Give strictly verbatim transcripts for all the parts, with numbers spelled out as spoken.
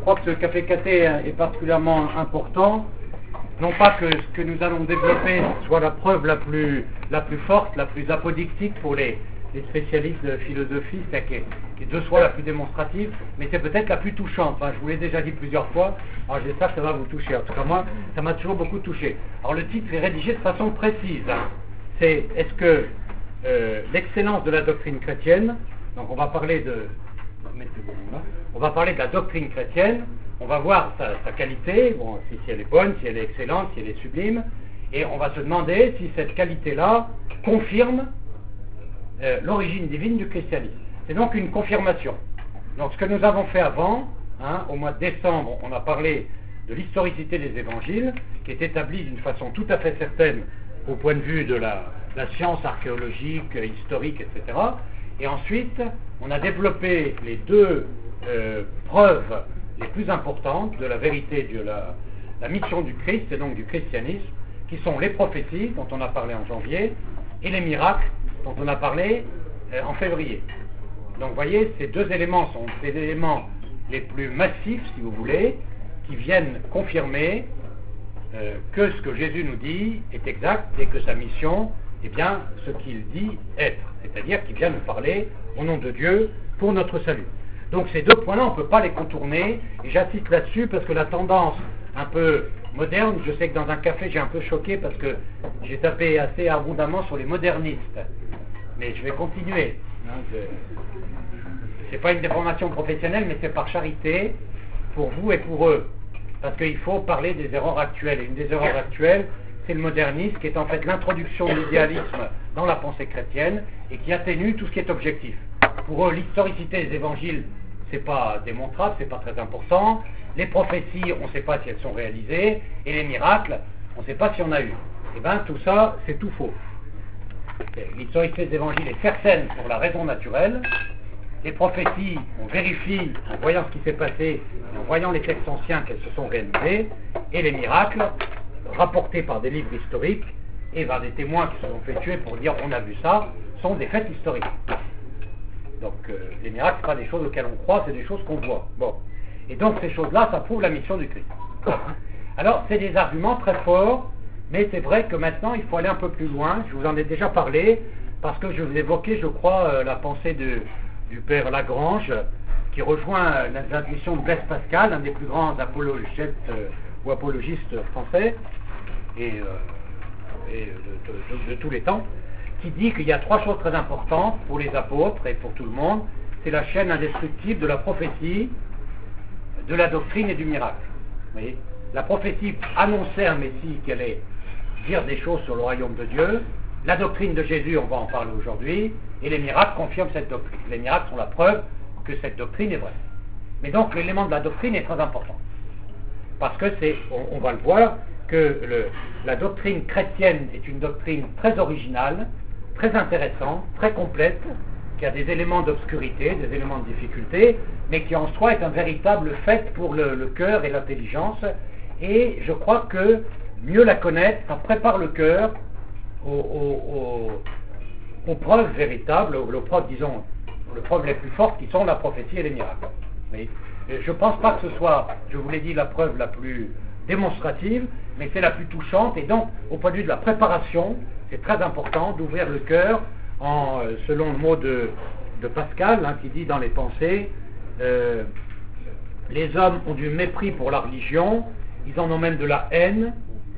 crois que ce café caté est particulièrement important. Non pas que ce que nous allons développer soit la preuve la plus, la plus forte, la plus apodictique pour les, les spécialistes de philosophie, c'est qui est, qui est de soi la plus démonstrative, mais c'est peut-être la plus touchante. Enfin, je vous l'ai déjà dit plusieurs fois, alors j'espère que ça va vous toucher. En tout cas, moi, ça m'a toujours beaucoup touché. Alors le titre est rédigé de façon précise. Hein. C'est « Est-ce que euh, l'excellence de la doctrine chrétienne », donc on va parler de... On va parler de la doctrine chrétienne, on va voir sa, sa qualité, bon, si, si elle est bonne, si elle est excellente, si elle est sublime, et on va se demander si cette qualité-là confirme euh, l'origine divine du christianisme. C'est donc une confirmation. Donc ce que nous avons fait avant, hein, au mois de décembre, on a parlé de l'historicité des évangiles, qui est établie d'une façon tout à fait certaine au point de vue de la, la science archéologique, historique, et cetera. Et ensuite, on a développé les deux euh, preuves les plus importantes de la vérité de la, la mission du Christ et donc du christianisme, qui sont les prophéties, dont on a parlé en janvier, et les miracles, dont on a parlé euh, en février. Donc vous voyez, ces deux éléments sont les éléments les plus massifs, si vous voulez, qui viennent confirmer euh, que ce que Jésus nous dit est exact et que sa mission est bien ce qu'il dit être, c'est-à-dire qu'il vient nous parler au nom de Dieu pour notre salut. Donc ces deux points-là, on ne peut pas les contourner, et j'insiste là-dessus parce que la tendance un peu moderne, je sais que dans un café j'ai un peu choqué parce que j'ai tapé assez abondamment sur les modernistes, mais je vais continuer. Hein, je... C'est pas une déformation professionnelle, mais c'est par charité pour vous et pour eux, parce qu'il faut parler des erreurs actuelles, et une des erreurs actuelles, c'est le modernisme, qui est en fait l'introduction de l'idéalisme dans la pensée chrétienne, et qui atténue tout ce qui est objectif. Pour eux, l'historicité des évangiles, c'est pas démontrable, c'est pas très important. Les prophéties, on ne sait pas si elles sont réalisées, et les miracles, on ne sait pas s'il y en a eu. Et bien tout ça, c'est tout faux. L'historicité des évangiles est certaine pour la raison naturelle. Les prophéties, on vérifie en voyant ce qui s'est passé, et en voyant les textes anciens qu'elles se sont réalisées, et les miracles, rapportés par des livres historiques, et par des témoins qui se sont fait tuer pour dire on a vu ça, sont des faits historiques. Donc euh, les miracles, ce pas des choses auxquelles on croit, c'est des choses qu'on voit. Bon. Et donc ces choses-là, ça prouve la mission du Christ. Alors c'est des arguments très forts, mais c'est vrai que maintenant il faut aller un peu plus loin. Je vous en ai déjà parlé, parce que je vous évoquais, je crois, euh, la pensée de, du père Lagrange, qui rejoint euh, les intuitions de Blaise Pascal, un des plus grands apologètes euh, ou apologistes français, et, euh, et de, de, de, de tous les temps, qui dit qu'il y a trois choses très importantes pour les apôtres et pour tout le monde. C'est la chaîne indestructible de la prophétie, de la doctrine et du miracle. Vous voyez, la prophétie annonçait un Messie qui allait dire des choses sur le royaume de Dieu. La doctrine de Jésus, on va en parler aujourd'hui, et les miracles confirment cette doctrine. Les miracles sont la preuve que cette doctrine est vraie. Mais donc l'élément de la doctrine est très important. Parce que c'est, on, on va le voir, que le, la doctrine chrétienne est une doctrine très originale, très intéressante, très complète, qui a des éléments d'obscurité, des éléments de difficulté, mais qui en soi est un véritable fait pour le, le cœur et l'intelligence. Et je crois que mieux la connaître, ça prépare le cœur aux, aux, aux, aux preuves véritables, aux, aux preuves, disons, aux preuves les plus fortes qui sont la prophétie et les miracles. Mais je ne pense pas que ce soit, je vous l'ai dit, la preuve la plus démonstrative, mais c'est la plus touchante, et donc au point de vue de la préparation, c'est très important d'ouvrir le cœur en, selon le mot de, de Pascal, hein, qui dit dans les pensées, euh, les hommes ont du mépris pour la religion, ils en ont même de la haine,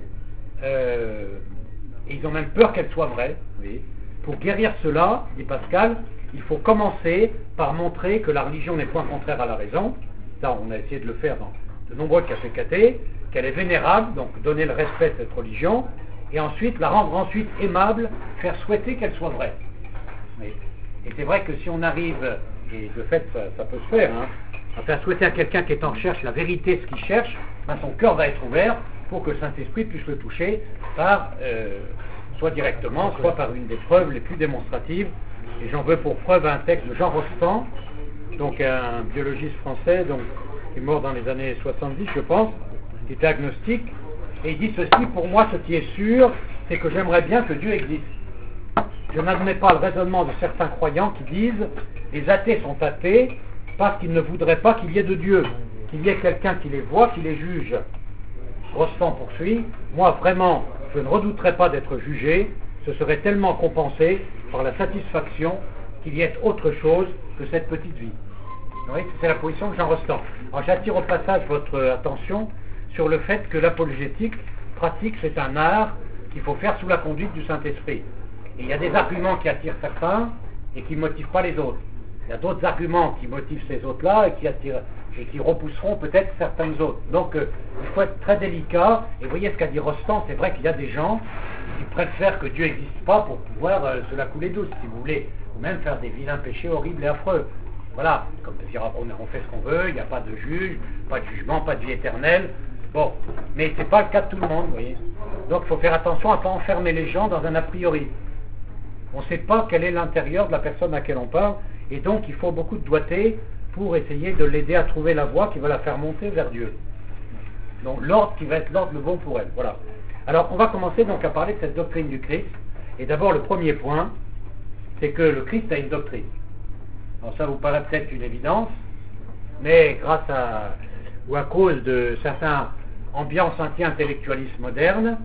euh, et ils ont même peur qu'elle soit vraie. Oui. Pour guérir cela, dit Pascal, il faut commencer par montrer que la religion n'est point contraire à la raison. Ça, on a essayé de le faire dans de nombreux cafés cathés, qu'elle est vénérable, donc donner le respect à cette religion, et ensuite la rendre ensuite aimable, faire souhaiter qu'elle soit vraie. Oui. Et c'est vrai que si on arrive, et de fait ça, ça peut se faire, hein, à faire souhaiter à quelqu'un qui est en recherche la vérité, ce qu'il cherche, ben son cœur va être ouvert pour que le Saint-Esprit puisse le toucher par, euh, soit directement, soit par une des preuves les plus démonstratives. Et j'en veux pour preuve un texte de Jean Rostand, donc un biologiste français, donc, qui est mort dans les années soixante-dix, je pense, qui était agnostique, et il dit ceci: pour moi, ce qui est sûr, c'est que j'aimerais bien que Dieu existe. Je n'admets pas le raisonnement de certains croyants qui disent les athées sont athées parce qu'ils ne voudraient pas qu'il y ait de Dieu, qu'il y ait quelqu'un qui les voit, qui les juge. Rostand poursuit, moi vraiment, je ne redouterais pas d'être jugé, ce serait tellement compensé par la satisfaction qu'il y ait autre chose que cette petite vie. Vous voyez, c'est la position de Jean Rostand. Alors j'attire au passage votre attention sur le fait que l'apologétique pratique, c'est un art qu'il faut faire sous la conduite du Saint-Esprit. Et il y a des arguments qui attirent certains et qui ne motivent pas les autres. Il y a d'autres arguments qui motivent ces autres-là et qui attirent et qui repousseront peut-être certains autres. Donc euh, il faut être très délicat. Et vous voyez ce qu'a dit Rostand, c'est vrai qu'il y a des gens qui préfèrent que Dieu n'existe pas pour pouvoir euh, se la couler douce, si vous voulez, ou même faire des vilains péchés horribles et affreux. Voilà, comme dire, on, on fait ce qu'on veut, il n'y a pas de juge, pas de jugement, pas de vie éternelle. Bon, mais ce n'est pas le cas de tout le monde, vous voyez. Donc il faut faire attention à ne pas enfermer les gens dans un a priori. On ne sait pas quel est l'intérieur de la personne à laquelle on parle, et donc il faut beaucoup de doigté pour essayer de l'aider à trouver la voie qui va la faire monter vers Dieu. Donc l'ordre qui va être l'ordre le bon pour elle. Voilà. Alors on va commencer donc à parler de cette doctrine du Christ. Et d'abord le premier point, c'est que le Christ a une doctrine. Alors ça vous paraît peut-être une évidence, mais grâce à ou à cause de certains ambiances anti-intellectualistes modernes,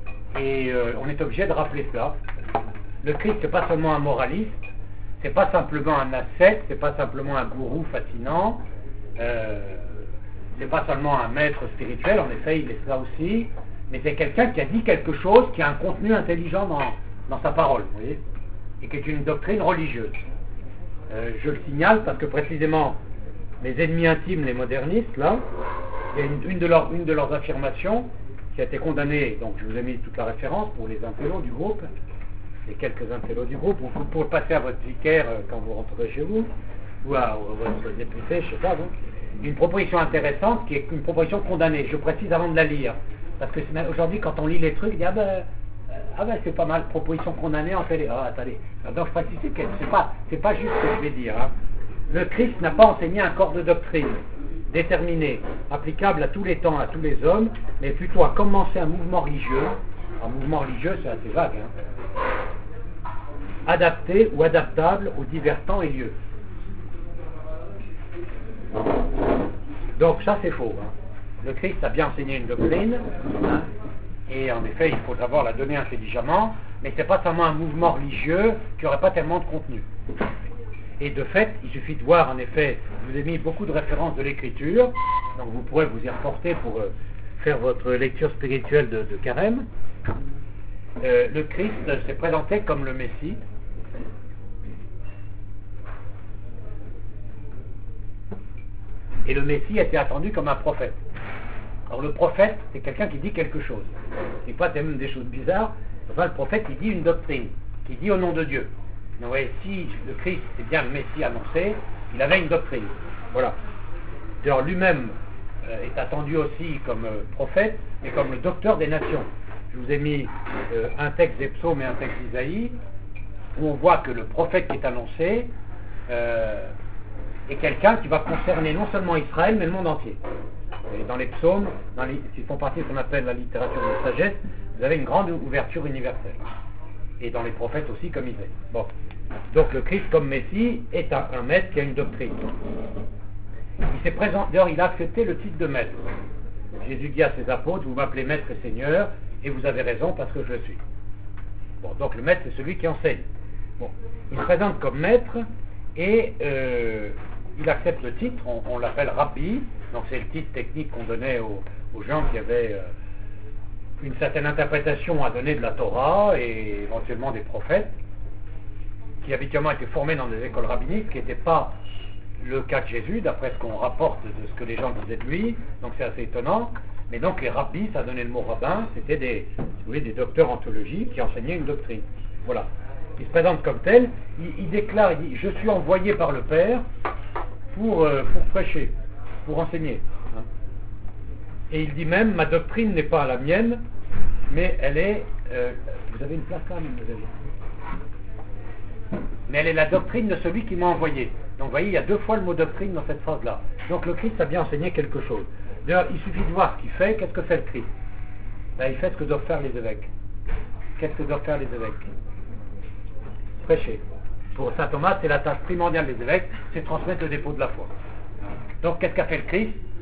et euh, on est obligé de rappeler cela. Le Christ n'est pas seulement un moraliste, c'est pas simplement un ascète, c'est pas simplement un gourou fascinant, euh, c'est pas seulement un maître spirituel, en effet il est cela aussi, mais c'est quelqu'un qui a dit quelque chose, qui a un contenu intelligent dans, dans sa parole, vous voyez, et qui est une doctrine religieuse. Euh, je le signale parce que précisément mes ennemis intimes, les modernistes, là, il y a une, une, de leurs, une de leurs affirmations qui a été condamnée, donc je vous ai mis toute la référence pour les intellos du groupe, les quelques intellos du groupe, vous pouvez passer à votre vicaire euh, quand vous rentrez chez vous, ou à, à votre député, je sais pas, donc, une proposition intéressante qui est une proposition condamnée, je précise avant de la lire, parce que aujourd'hui quand on lit les trucs, il dit ah ben, ah ben c'est pas mal, proposition condamnée, en fait, ah attendez, donc je précise que c'est pas, c'est pas juste ce que je vais dire, hein. Le Christ n'a pas enseigné un corps de doctrine déterminé, applicable à tous les temps, à tous les hommes, mais plutôt à commencer un mouvement religieux. Un mouvement religieux, c'est assez vague, hein, adapté ou adaptable aux divers temps et lieux. Donc ça c'est faux. Hein. Le Christ a bien enseigné une doctrine, hein, et en effet il faut d'abord la donner intelligemment, mais c'est pas seulement un mouvement religieux qui n'aurait pas tellement de contenu. Et de fait, il suffit de voir, en effet, je vous ai mis beaucoup de références de l'écriture, donc vous pourrez vous y reporter pour euh, faire votre lecture spirituelle de, de carême. Euh, le Christ s'est présenté comme le Messie. Et le Messie était attendu comme un prophète. Alors le prophète, c'est quelqu'un qui dit quelque chose. C'est pas même des choses bizarres. Enfin, le prophète, il dit une doctrine, qui dit au nom de Dieu. Vous voyez, si le Christ c'est bien le Messie annoncé, il avait une doctrine. Voilà. D'ailleurs, lui-même euh, est attendu aussi comme euh, prophète, mais comme le docteur des nations. Je vous ai mis euh, un texte des psaumes et un texte d'Isaïe, où on voit que le prophète qui est annoncé euh, est quelqu'un qui va concerner non seulement Israël, mais le monde entier. Et dans les psaumes, dans les, qui font partie de ce qu'on appelle la littérature de sagesse, vous avez une grande ouverture universelle. Et dans les prophètes aussi, comme Isaïe. Bon. Donc le Christ comme Messie est un, un maître qui a une doctrine. Il s'est présent, d'ailleurs il a accepté le titre de maître. Jésus dit à ses apôtres, vous m'appelez maître et seigneur, et vous avez raison parce que je le suis. Bon, donc le maître c'est celui qui enseigne. Bon, il se présente comme maître et euh, il accepte le titre, on, on l'appelle rabbi, donc c'est le titre technique qu'on donnait aux, aux gens qui avaient euh, une certaine interprétation à donner de la Torah et éventuellement des prophètes, qui habituellement étaient formés dans des écoles rabbiniques, ce qui n'était pas le cas de Jésus, d'après ce qu'on rapporte de ce que les gens disaient de lui, donc c'est assez étonnant. Mais donc les rabbis, ça donnait le mot rabbin, c'était des, si vous voulez, des docteurs en théologie qui enseignaient une doctrine. Voilà. Il se présente comme tel, il, il déclare, il dit, je suis envoyé par le Père pour, euh, pour prêcher, pour enseigner. Hein. Et il dit même, ma doctrine n'est pas la mienne, mais elle est, euh, vous avez une place là, mademoiselle. Mais elle est la doctrine de celui qui m'a envoyé. Donc vous voyez, il y a deux fois le mot doctrine dans cette phrase-là. Donc le Christ a bien enseigné quelque chose. D'ailleurs, il suffit de voir ce qu'il fait. Qu'est-ce que fait le Christ? Ben, il fait ce que doivent faire les évêques. Qu'est-ce que doivent faire les évêques? Prêcher. Pour saint Thomas, c'est la tâche primordiale des évêques, c'est transmettre le dépôt de la foi. Donc qu'est-ce qu'a fait le Christ?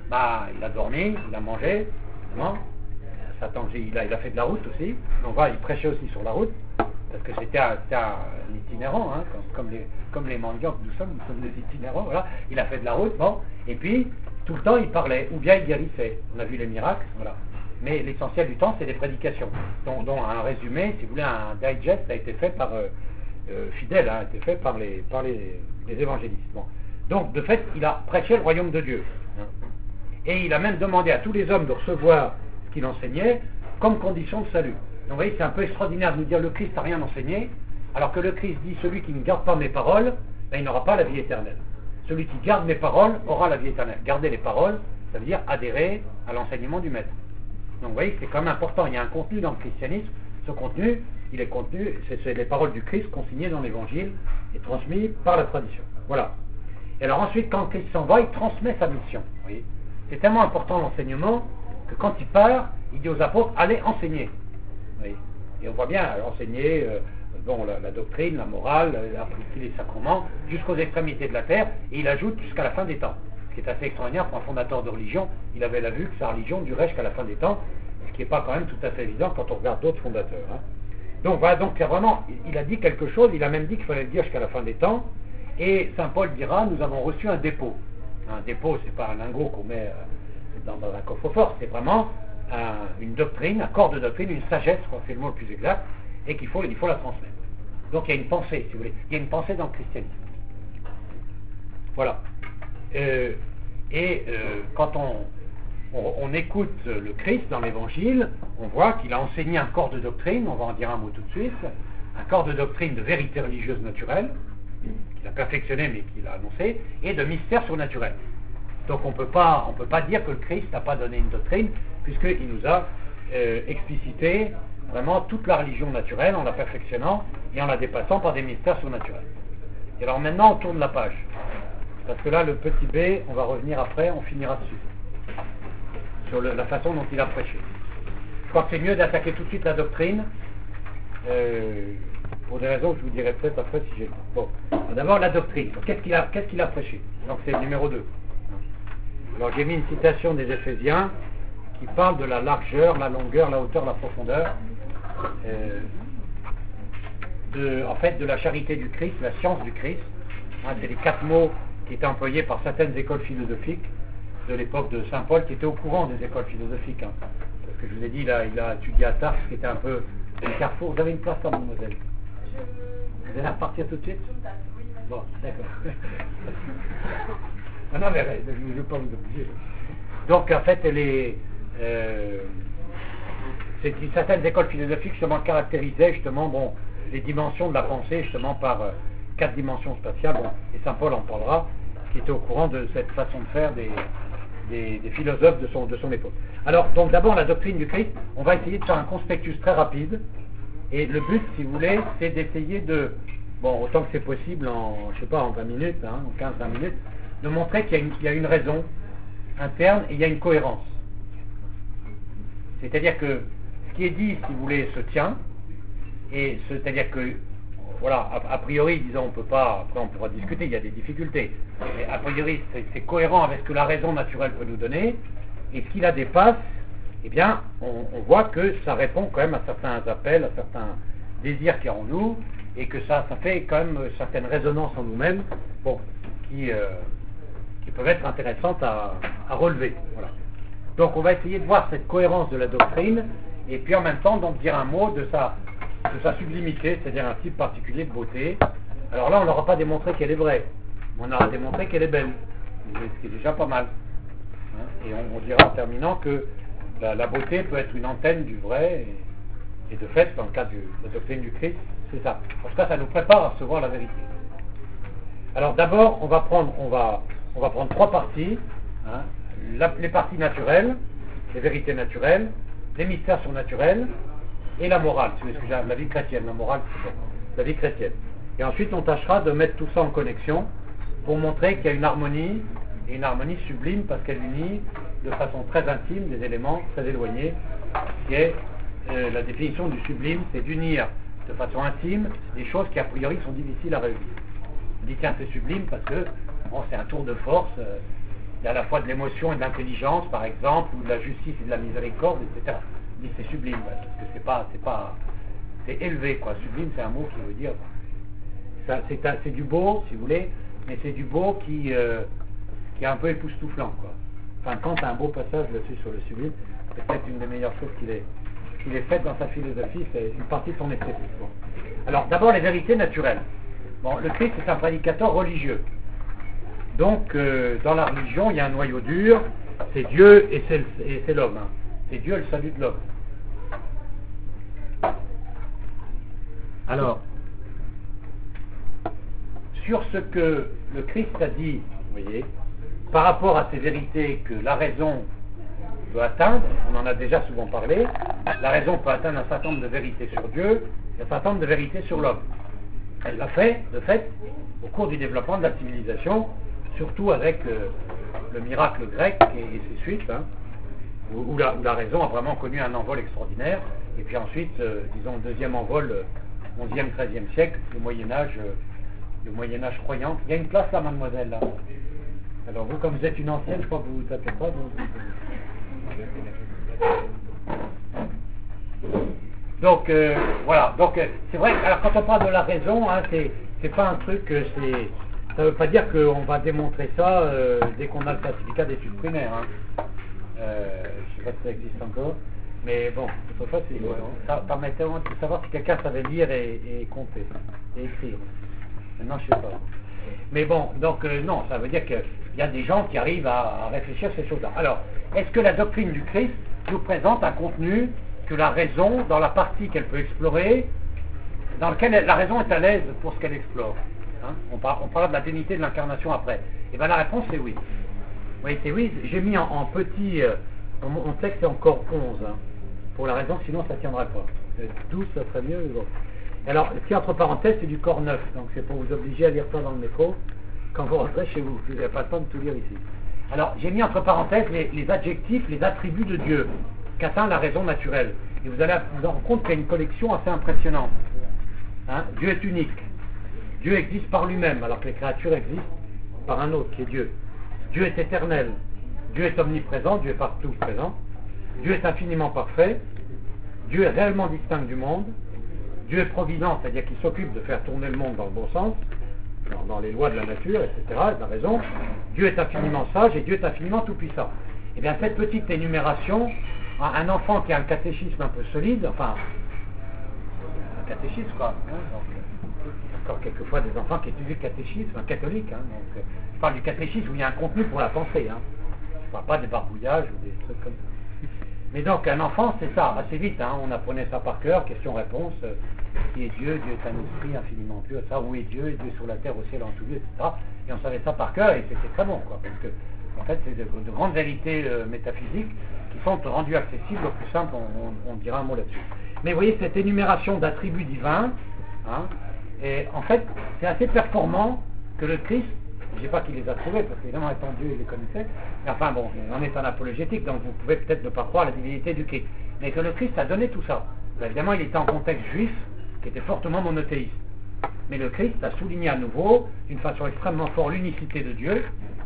bah, il a dormi, il a mangé, évidemment. Ça tend- il, a, il a fait de la route aussi. On voit, il prêchait aussi sur la route, parce que c'était un, c'était un itinérant, hein, comme, comme, les, comme les mendiants que nous sommes, nous sommes des itinérants, voilà. Il a fait de la route, bon, et puis, tout le temps, il parlait, ou bien il guérissait. On a vu les miracles, voilà. Mais l'essentiel du temps, c'est des prédications, dont, dont un résumé, si vous voulez, un digest a été fait par, euh, euh, fidèle, hein, a été fait par les, par les, les évangélistes. Bon. Donc, de fait, il a prêché le royaume de Dieu. Hein. Et il a même demandé à tous les hommes de recevoir ce qu'il enseignait comme condition de salut. Donc, vous voyez, c'est un peu extraordinaire de nous dire le Christ n'a rien enseigné, alors que le Christ dit celui qui ne garde pas mes paroles, ben, il n'aura pas la vie éternelle. Celui qui garde mes paroles aura la vie éternelle. Garder les paroles, ça veut dire adhérer à l'enseignement du Maître. Donc, vous voyez, c'est quand même important. Il y a un contenu dans le christianisme. Ce contenu, il est contenu, c'est, c'est les paroles du Christ consignées dans l'Évangile et transmises par la tradition. Voilà. Et alors ensuite, quand le Christ s'en va, il transmet sa mission. Vous voyez. C'est tellement important l'enseignement que quand il part, il dit aux apôtres, allez enseigner. Vous voyez. Et on voit bien enseigner euh, bon, la, la doctrine, la morale, appliquer les sacrements, jusqu'aux extrémités de la terre, et il ajoute jusqu'à la fin des temps. Ce qui est assez extraordinaire pour un fondateur de religion, il avait la vue que sa religion durait jusqu'à la fin des temps, ce qui n'est pas quand même tout à fait évident quand on regarde d'autres fondateurs. Hein. Donc voilà, donc vraiment, il a dit quelque chose, il a même dit qu'il fallait le dire jusqu'à la fin des temps, et saint Paul dira, nous avons reçu un dépôt. Un dépôt, c'est pas un lingot qu'on met dans, dans un coffre-fort, c'est vraiment un, une doctrine, un corps de doctrine, une sagesse, c'est le mot le plus exact, et qu'il faut, il faut la transmettre. Donc il y a une pensée, si vous voulez, il y a une pensée dans le christianisme. Voilà. Euh, et euh, quand on, on, on écoute le Christ dans l'Évangile, on voit qu'il a enseigné un corps de doctrine, on va en dire un mot tout de suite, un corps de doctrine de vérité religieuse naturelle, qu'il a perfectionné mais qu'il a annoncé, et de mystère surnaturel. Donc on ne peut pas dire que le Christ n'a pas donné une doctrine, puisqu'il nous a euh, explicité vraiment toute la religion naturelle en la perfectionnant et en la dépassant par des mystères surnaturels. Et alors maintenant on tourne la page. Parce que là, le petit B, on va revenir après, on finira dessus. Sur le, la façon dont il a prêché. Je crois que c'est mieux d'attaquer tout de suite la doctrine, euh, pour des raisons que je vous dirai peut-être après si j'ai le temps. Bon, d'abord la doctrine. Qu'est-ce qu'il a, qu'est-ce qu'il a prêché? Donc c'est le numéro deux. Alors j'ai mis une citation des Éphésiens qui parle de la largeur, la longueur, la hauteur, la profondeur, euh, de, en fait de la charité du Christ, la science du Christ. Hein, c'est les quatre mots qui étaient employés par certaines écoles philosophiques de l'époque de saint Paul, qui étaient au courant des écoles philosophiques. Hein. Parce que je vous ai dit, là, il a étudié à Tars, qui était un peu le carrefour. Vous avez une place là, mademoiselle? Je... Vous allez repartir tout de suite? Bon, d'accord. Ah non, mais je ne veux pas vous obliger. Donc, en fait, les, euh, c'est, certaines écoles philosophiques justement caractérisaient justement bon, les dimensions de la pensée justement par euh, quatre dimensions spatiales. Bon, et saint Paul en parlera, qui était au courant de cette façon de faire des, des, des philosophes de son, de son époque. Alors, donc d'abord la doctrine du Christ, on va essayer de faire un conspectus très rapide. Et le but, si vous voulez, c'est d'essayer de, bon, autant que c'est possible en, je sais pas, en vingt minutes, hein, en quinze vingt minutes, de montrer qu'il y a une, il y a une raison interne et il y a une cohérence. C'est-à-dire que ce qui est dit, si vous voulez, se tient, et c'est-à-dire que, voilà, a, a priori, disons, on peut pas, après on pourra discuter, il y a des difficultés, mais a priori, c'est, c'est cohérent avec ce que la raison naturelle peut nous donner, et ce qui la dépasse, eh bien, on, on voit que ça répond quand même à certains appels, à certains désirs qu'il y a en nous, et que ça, ça fait quand même certaines résonances en nous-mêmes, bon, qui, euh, qui peuvent être intéressantes à, à relever. Voilà. Donc on va essayer de voir cette cohérence de la doctrine, et puis en même temps donc dire un mot de sa, de sa sublimité, c'est-à-dire un type particulier de beauté. Alors là on n'aura pas démontré qu'elle est vraie, on aura démontré qu'elle est belle, ce qui est déjà pas mal. Hein, et on, on dira en terminant que la, la beauté peut être une antenne du vrai, et, et de fait, dans le cas du, de la doctrine du Christ, c'est ça. En tout cas, ça nous prépare à recevoir la vérité. Alors d'abord, on va prendre, on va, on va prendre trois parties. Hein, la, les parties naturelles, les vérités naturelles, les mystères surnaturels et la morale, c'est ce que j'ai, la vie chrétienne, la morale, c'est la vie chrétienne. Et ensuite, on tâchera de mettre tout ça en connexion pour montrer qu'il y a une harmonie, et une harmonie sublime parce qu'elle unit de façon très intime des éléments très éloignés, qui est euh, la définition du sublime, c'est d'unir de façon intime des choses qui a priori sont difficiles à réunir. On dit tiens c'est sublime parce que bon, c'est un tour de force, euh, c'est à la fois de l'émotion et de l'intelligence, par exemple, ou de la justice et de la miséricorde, et cetera. Il dit c'est sublime, parce que c'est pas, c'est pas, c'est élevé, quoi. Sublime, c'est un mot qui veut dire, ça, c'est, un, c'est du beau, si vous voulez, mais c'est du beau qui, euh, qui est un peu époustouflant, quoi. Enfin, quand un beau passage là-dessus sur le sublime, c'est peut-être une des meilleures choses qu'il ait, qu'il ait faites dans sa philosophie, c'est une partie de son esthétique. Bon. Alors, d'abord, les vérités naturelles. Bon, le Christ est un prédicateur religieux. Donc, euh, dans la religion, il y a un noyau dur, c'est Dieu et c'est, et c'est l'homme. Hein. C'est Dieu le salut de l'homme. Alors, sur ce que le Christ a dit, vous voyez, par rapport à ces vérités que la raison peut atteindre, on en a déjà souvent parlé, la raison peut atteindre un certain nombre de vérités sur Dieu, et un certain nombre de vérités sur l'homme. Elle l'a fait, de fait, au cours du développement de la civilisation, surtout avec euh, le miracle grec et, et ses suites, hein, où, où, la, où la raison a vraiment connu un envol extraordinaire, et puis ensuite, euh, disons, le deuxième envol, euh, onzième, treizième siècle, le Moyen-Âge, euh, le Moyen-Âge croyant. Il y a une place là, mademoiselle, là. Alors vous, comme vous êtes une ancienne, je crois que vous ne vous tapez pas, donc... Donc, euh, voilà. Donc, euh, c'est vrai que alors, quand on parle de la raison, hein, c'est, c'est pas un truc, euh, c'est... Ça ne veut pas dire qu'on va démontrer ça euh, dès qu'on a le certificat d'études primaires. Hein. Euh, je ne sais pas si ça existe encore. Mais bon, autrefois, c'est, ouais, ça permettait de savoir si quelqu'un savait lire et, et compter, et écrire. Maintenant, je ne sais pas. Mais bon, donc euh, non, ça veut dire qu'il y a des gens qui arrivent à, à réfléchir à ces choses-là. Alors, est-ce que la doctrine du Christ nous présente un contenu que la raison, dans la partie qu'elle peut explorer, dans lequel elle, la raison est à l'aise pour ce qu'elle explore? Hein, on, par, on parlera de la dignité de l'incarnation après. Et bien la réponse c'est oui. Oui, c'est oui. J'ai mis en, en petit, euh, mon, mon texte est encore onze, hein, pour la raison, sinon ça ne tiendrait pas. douze, ça serait mieux. Bon. Alors, ce qui est entre parenthèses, c'est du corps neuf, donc c'est pour vous obliger à lire ça dans le métro quand vous rentrez chez vous. Vous n'avez pas le temps de tout lire ici. Alors, j'ai mis entre parenthèses les, les adjectifs, les attributs de Dieu, qu'atteint la raison naturelle. Et vous allez vous rendre compte qu'il y a une collection assez impressionnante. Hein, Dieu est unique. Dieu existe par lui-même, alors que les créatures existent par un autre, qui est Dieu. Dieu est éternel. Dieu est omniprésent, Dieu est partout présent. Dieu est infiniment parfait. Dieu est réellement distinct du monde. Dieu est provident, c'est-à-dire qu'il s'occupe de faire tourner le monde dans le bon sens, dans, dans les lois de la nature, et cetera, de la raison. Dieu est infiniment sage et Dieu est infiniment tout-puissant. Et bien cette petite énumération, un enfant qui a un catéchisme un peu solide, enfin, un catéchisme quoi, hein, donc, encore quelquefois des enfants qui étudient le catéchisme, un catholique, hein, donc, je parle du catéchisme où il y a un contenu pour la pensée, hein. Je ne parle pas des barbouillages ou des trucs comme ça. Mais donc un enfant c'est ça, assez vite, hein, on apprenait ça par cœur, question-réponse, euh, qui est Dieu, Dieu est un esprit infiniment pur, ça, où est Dieu, et Dieu sur la terre, au ciel, en tout lieu, et cetera. Et on savait ça par cœur et c'était très bon, quoi, parce que en fait c'est de, de grandes vérités euh, métaphysiques qui sont rendues accessibles, au plus simple, on, on, on dira un mot là-dessus. Mais vous voyez, cette énumération d'attributs divins, hein, et en fait, c'est assez performant que le Christ, je ne dis pas qu'il les a trouvés, parce qu'évidemment, étant Dieu, il les connaissait, mais enfin bon, on est en apologétique, donc vous pouvez peut-être ne pas croire à la divinité du Christ, mais que le Christ a donné tout ça. Ben, évidemment, il était en contexte juif, qui était fortement monothéiste. Mais le Christ a souligné à nouveau, d'une façon extrêmement forte, l'unicité de Dieu,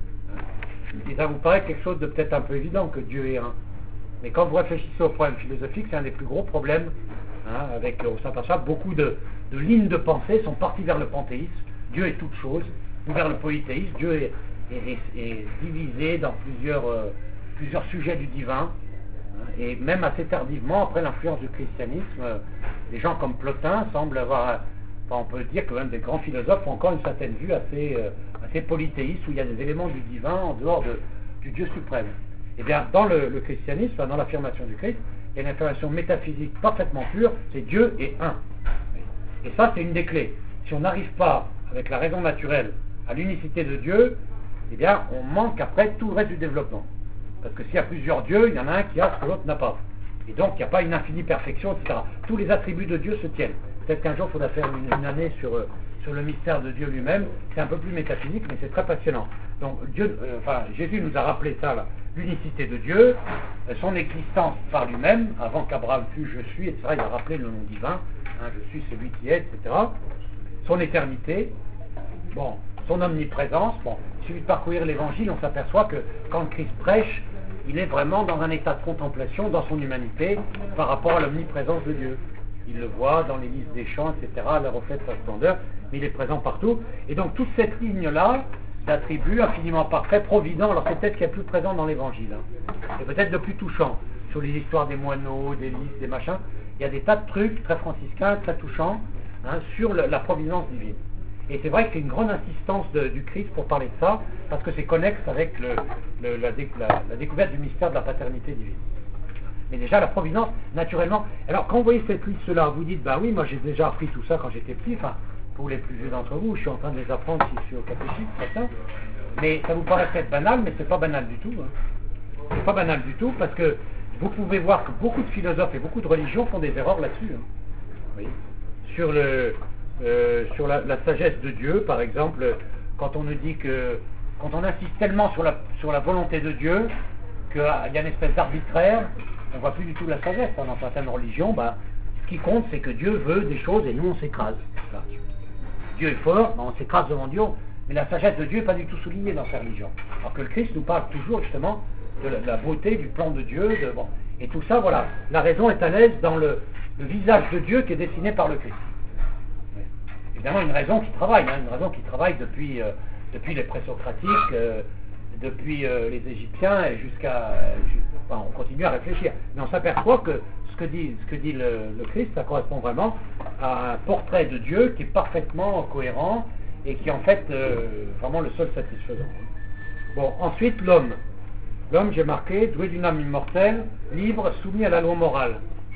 et ça vous paraît quelque chose de peut-être un peu évident que Dieu est un. Mais quand vous réfléchissez au problème philosophique, c'est un des plus gros problèmes, hein, avec, on s'aperçoit, beaucoup de, de lignes de pensée sont parties vers le panthéisme, Dieu est toute chose, ou vers le polythéisme, Dieu est, est, est, est divisé dans plusieurs, euh, plusieurs sujets du divin, hein, et même assez tardivement, après l'influence du christianisme, euh, des gens comme Plotin semblent avoir, enfin, on peut dire que même des grands philosophes ont encore une certaine vue assez, euh, assez polythéiste, où il y a des éléments du divin en dehors de, du Dieu suprême. Eh bien, dans le, le christianisme, dans l'affirmation du Christ, il y a une affirmation métaphysique parfaitement pure, c'est Dieu est un. Et ça, c'est une des clés. Si on n'arrive pas, avec la raison naturelle, à l'unicité de Dieu, eh bien, on manque après tout le reste du développement. Parce que s'il y a plusieurs dieux, il y en a un qui a ce que l'autre n'a pas. Et donc, il n'y a pas une infinie perfection, et cetera. Tous les attributs de Dieu se tiennent. Peut-être qu'un jour, il faudra faire une, une année sur, euh, sur le mystère de Dieu lui-même. C'est un peu plus métaphysique, mais c'est très passionnant. Donc, Dieu, euh, enfin, Jésus nous a rappelé ça, là, l'unicité de Dieu, euh, son existence par lui-même, avant qu'Abraham fût, je suis, et cetera. Il a rappelé le nom divin, hein, je suis celui qui est, et cetera. Son éternité. Bon, son omniprésence. Bon, il suffit de parcourir l'évangile, on s'aperçoit que quand le Christ prêche, il est vraiment dans un état de contemplation dans son humanité par rapport à l'omniprésence de Dieu. Il le voit dans les listes des chants, et cetera, le reflet de sa splendeur, mais il est présent partout. Et donc toute cette ligne-là d'attributs infiniment parfaits, providents, alors c'est peut-être ce qu'il y a plus présent dans l'évangile, hein. Et peut-être le plus touchant, sur les histoires des moineaux, des listes, des machins, il y a des tas de trucs très franciscains, très touchants, hein, sur le, la providence divine. Et c'est vrai que c'est une grande insistance de, du Christ pour parler de ça, parce que c'est connexe avec le, le, la, la, la découverte du mystère de la paternité divine. Mais déjà, la providence, naturellement... Alors, quand vous voyez cette liste-là, vous dites, bah oui, moi j'ai déjà appris tout ça quand j'étais petit, enfin, pour les plus vieux d'entre vous, je suis en train de les apprendre si je suis au catéchisme, c'est ça. Mais ça vous paraît peut-être banal, mais c'est pas banal du tout. Hein. C'est pas banal du tout, parce que vous pouvez voir que beaucoup de philosophes et beaucoup de religions font des erreurs là-dessus. Hein. Oui. Sur le... Euh, sur la, la sagesse de Dieu, par exemple, quand on nous dit que, quand on insiste tellement sur la, sur la volonté de Dieu, qu'il y a une espèce d'arbitraire, on ne voit plus du tout la sagesse. Hein, dans certaines religions, bah, ce qui compte, c'est que Dieu veut des choses et nous, on s'écrase. Voilà. Dieu est fort, bah, on s'écrase devant Dieu, mais la sagesse de Dieu n'est pas du tout soulignée dans ces religions. Alors que le Christ nous parle toujours, justement, de la, de la beauté, du plan de Dieu, de, bon. Et tout ça, voilà. La raison est à l'aise dans le, le visage de Dieu qui est dessiné par le Christ. Évidemment, une raison qui travaille, hein, une raison qui travaille depuis, euh, depuis les présocratiques, euh, depuis euh, les Égyptiens, et jusqu'à... Euh, enfin, on continue à réfléchir. Mais on s'aperçoit que ce que dit, ce que dit le, le Christ, ça correspond vraiment à un portrait de Dieu qui est parfaitement cohérent et qui est en fait euh, vraiment le seul satisfaisant. Bon, ensuite, l'homme. L'homme, j'ai marqué, doué d'une âme immortelle, libre, soumis à la loi morale.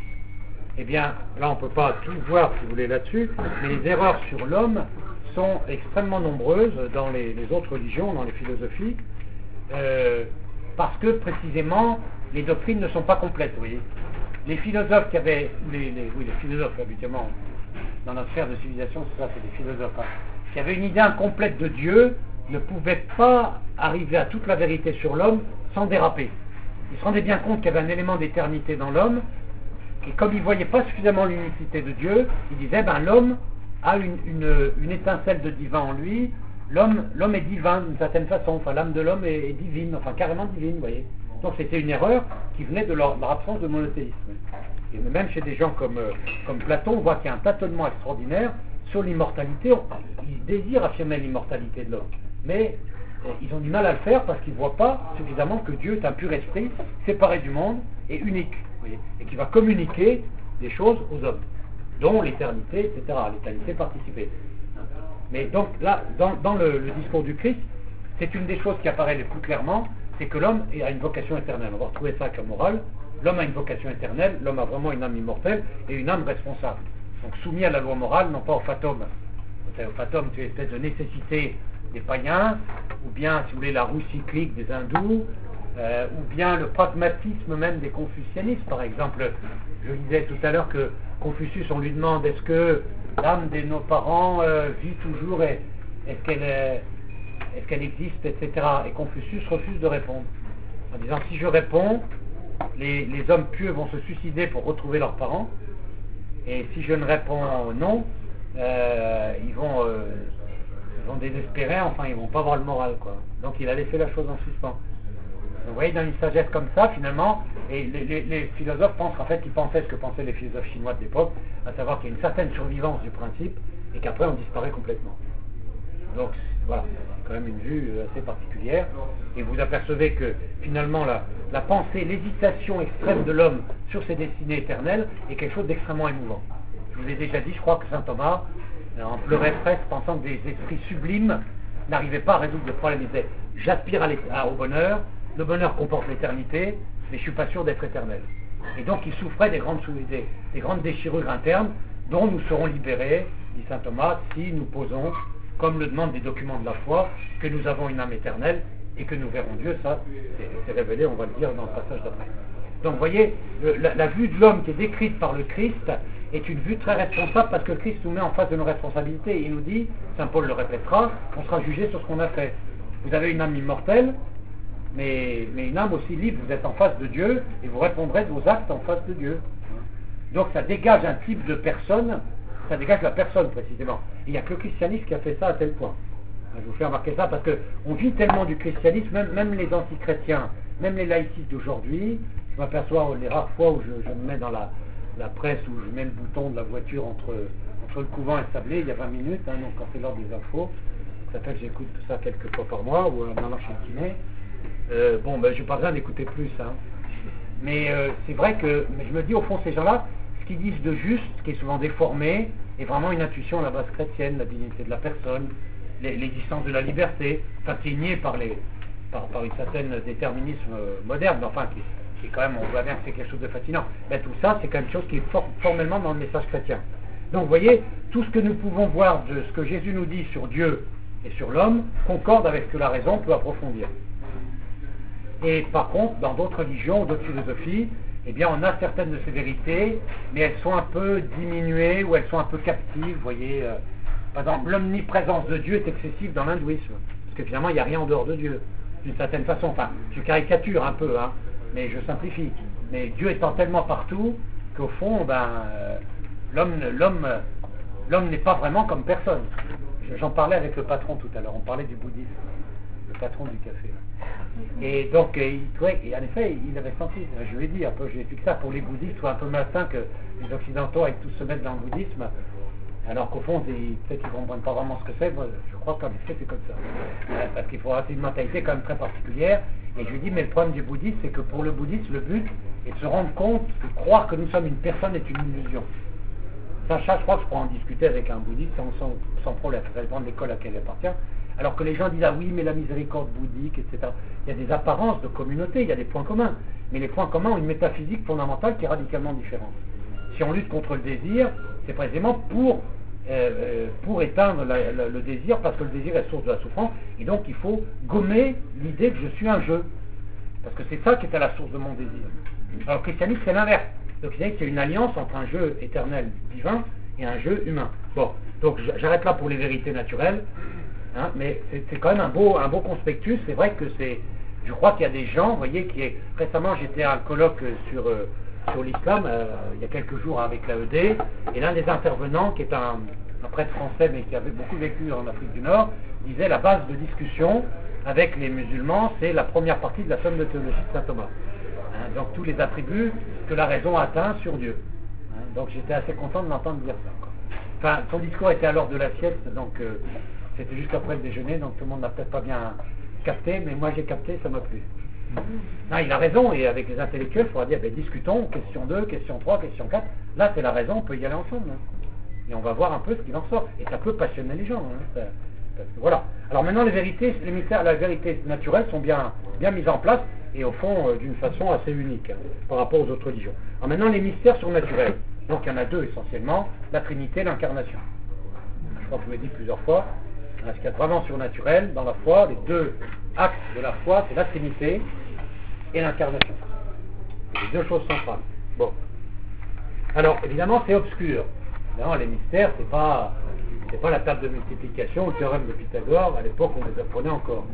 Eh bien, là on ne peut pas tout voir si vous voulez là-dessus, mais les erreurs sur l'homme sont extrêmement nombreuses dans les, les autres religions, dans les philosophies, euh, parce que précisément les doctrines ne sont pas complètes, vous voyez. Les philosophes qui avaient, les, les, oui les philosophes habituellement, dans notre sphère de civilisation, c'est ça, c'est des philosophes, hein, qui avaient une idée incomplète de Dieu, ne pouvaient pas arriver à toute la vérité sur l'homme sans déraper. Ils se rendaient bien compte qu'il y avait un élément d'éternité dans l'homme, et comme ils ne voyaient pas suffisamment l'unicité de Dieu, ils disaient, ben l'homme a une, une, une étincelle de divin en lui, l'homme, l'homme est divin d'une certaine façon, enfin l'âme de l'homme est, est divine, enfin carrément divine, vous voyez. Donc c'était une erreur qui venait de leur, leur absence de monothéisme. Et même chez des gens comme, comme Platon, on voit qu'il y a un tâtonnement extraordinaire sur l'immortalité. Ils désirent affirmer l'immortalité de l'homme, mais ils ont du mal à le faire parce qu'ils ne voient pas suffisamment que Dieu est un pur esprit, séparé du monde et unique. Et qui va communiquer des choses aux hommes, dont l'éternité, et cetera, l'éternité participée. Mais donc là, dans, dans le, le discours du Christ, c'est une des choses qui apparaît le plus clairement, c'est que l'homme a une vocation éternelle. On va retrouver ça avec la morale. L'homme a une vocation éternelle, l'homme a vraiment une âme immortelle et une âme responsable. Donc soumis à la loi morale, non pas au fatum. Au fatum, c'est une espèce de nécessité des païens, ou bien, si vous voulez, la roue cyclique des hindous, Euh, ou bien le pragmatisme même des confucianistes. Par exemple, je disais tout à l'heure que Confucius, on lui demande est-ce que l'âme de nos parents euh, vit toujours, et est-ce qu'elle est, est-ce qu'elle existe, et cetera. Et Confucius refuse de répondre, en disant si je réponds, les, les hommes pieux vont se suicider pour retrouver leurs parents, et si je ne réponds non, euh, ils vont euh, ils vont désespérer, enfin ils vont pas avoir le moral, quoi. Donc il a laissé la chose en suspens. Vous voyez, dans une sagesse comme ça, finalement, et les, les, les philosophes pensent, en fait, ils pensaient ce que pensaient les philosophes chinois de l'époque, à savoir qu'il y a une certaine survivance du principe, et qu'après on disparaît complètement. Donc, voilà, c'est quand même une vue assez particulière, et vous apercevez que, finalement, la, la pensée, l'hésitation extrême de l'homme sur ses destinées éternelles est quelque chose d'extrêmement émouvant. Je vous l'ai déjà dit, je crois que saint Thomas en pleurait presque, pensant que des esprits sublimes n'arrivaient pas à résoudre le problème. Il disait, j'aspire à à, au bonheur, le bonheur comporte l'éternité, mais je suis pas sûr d'être éternel. Et donc il souffrait des grandes, des, des grandes déchirures internes dont nous serons libérés, dit saint Thomas, si nous posons, comme le demandent les documents de la foi, que nous avons une âme éternelle et que nous verrons Dieu. Ça, c'est, c'est révélé, on va le dire dans le passage d'après. Donc vous voyez, le, la, la vue de l'homme qui est décrite par le Christ est une vue très responsable, parce que le Christ nous met en face de nos responsabilités. Il nous dit, saint Paul le répétera, on sera jugé sur ce qu'on a fait. Vous avez une âme immortelle, Mais, mais une âme aussi libre, vous êtes en face de Dieu et vous répondrez de vos actes en face de Dieu. Donc ça dégage un type de personne, ça dégage la personne précisément. Et il n'y a que le christianisme qui a fait ça à tel point. Je vous fais remarquer ça parce qu'on vit tellement du christianisme, même, même les antichrétiens, même les laïcistes d'aujourd'hui. Je m'aperçois les rares fois où je, je me mets dans la, la presse, où je mets le bouton de la voiture entre, entre le couvent et le sablé, il y a vingt minutes, hein, donc quand c'est l'heure des infos, ça fait que j'écoute tout ça quelques fois par mois, ou en allant chez le kiné. Euh, bon, ben, je n'ai pas besoin d'écouter plus, hein. Mais euh, c'est vrai que mais je me dis, au fond, ces gens-là, ce qu'ils disent de juste, ce qui est souvent déformé, est vraiment une intuition à la base chrétienne, la dignité de la personne, l'existence de la liberté, enfin, c'est nié par, les, par, par une certaine déterminisme euh, moderne, mais enfin, qui, qui est quand même, on voit bien que c'est quelque chose de fascinant. Mais tout ça, c'est quand même chose qui est for, formellement dans le message chrétien. Donc, vous voyez, tout ce que nous pouvons voir de ce que Jésus nous dit sur Dieu et sur l'homme concorde avec ce que la raison peut approfondir. Et par contre, dans d'autres religions, d'autres philosophies, eh bien, on a certaines de ces vérités, mais elles sont un peu diminuées ou elles sont un peu captives. Vous voyez, euh, par exemple, l'omniprésence de Dieu est excessive dans l'hindouisme, parce que finalement, il n'y a rien en dehors de Dieu, d'une certaine façon. Enfin, je caricature un peu, hein, mais je simplifie. Mais Dieu étant tellement partout qu'au fond, ben, euh, l'homme, l'homme, l'homme n'est pas vraiment comme personne. J'en parlais avec le patron tout à l'heure. On parlait du bouddhisme, le patron du café. Là. Et donc, euh, il, ouais, et en effet, il avait senti, je lui ai dit un peu, je lui ai expliqué ça, pour les bouddhistes, soit un peu malsain que les occidentaux aillent tous se mettre dans le bouddhisme, alors qu'au fond, peut-être qu'ils ne comprennent pas vraiment ce que c'est. Moi, je crois qu'en effet, c'est comme ça. Euh, parce qu'il faut avoir une mentalité quand même très particulière. Et je lui ai dit, mais le problème du bouddhisme, c'est que pour le bouddhisme, le but est de se rendre compte, de croire que nous sommes une personne est une illusion. Ça, ça je crois que je pourrais en discuter avec un bouddhiste sans, sans, sans problème. Ça dépend de l'école à laquelle il appartient. Alors que les gens disent, ah oui, mais la miséricorde bouddhique, et cetera. Il y a des apparences de communauté, il y a des points communs. Mais les points communs ont une métaphysique fondamentale qui est radicalement différente. Si on lutte contre le désir, c'est précisément pour, euh, pour éteindre la, la, le désir, parce que le désir est source de la souffrance, et donc il faut gommer l'idée que je suis un jeu. Parce que c'est ça qui est à la source de mon désir. Alors le christianisme, c'est l'inverse. Le christianisme, c'est une alliance entre un jeu éternel divin et un jeu humain. Bon, donc j'arrête là pour les vérités naturelles. Hein, mais c'est quand même un beau, un beau conspectus. C'est vrai que c'est, je crois qu'il y a des gens, vous voyez, qui est, récemment j'étais à un colloque sur, euh, sur l'islam, euh, il y a quelques jours avec l'A E D, et l'un des intervenants, qui est un, un prêtre français, mais qui avait beaucoup vécu en Afrique du Nord, disait la base de discussion avec les musulmans, c'est la première partie de la somme de théologie de saint Thomas. Hein, donc tous les attributs que la raison atteint sur Dieu. Hein, donc j'étais assez content de l'entendre dire ça. Quoi. Enfin, son discours était à l'heure de la sieste, donc... Euh, c'était juste après le déjeuner, donc tout le monde n'a peut-être pas bien capté, mais moi j'ai capté, ça m'a plu. Non, il a raison, et avec les intellectuels, il faudra dire, ben, discutons, question deux, question trois, question quatre, là c'est la raison, on peut y aller ensemble. Hein. Et on va voir un peu ce qu'il en sort. Et ça peut passionner les gens. Hein, ça, parce que, voilà. Alors maintenant, les vérités, les mystères, la vérité naturelle sont bien, bien mises en place, et au fond, euh, d'une façon assez unique, hein, par rapport aux autres religions. Alors maintenant, les mystères surnaturels. Donc il y en a deux essentiellement, la Trinité et l'incarnation. Je crois que je vous l'ai dit plusieurs fois. Ce qu'il y a vraiment surnaturel dans la foi, les deux axes de la foi, c'est la Trinité et l'incarnation. C'est les deux choses centrales. Bon. Alors, évidemment, c'est obscur. Évidemment, les mystères, c'est pas, c'est pas la table de multiplication, le théorème de Pythagore, à l'époque, on les apprenait encore.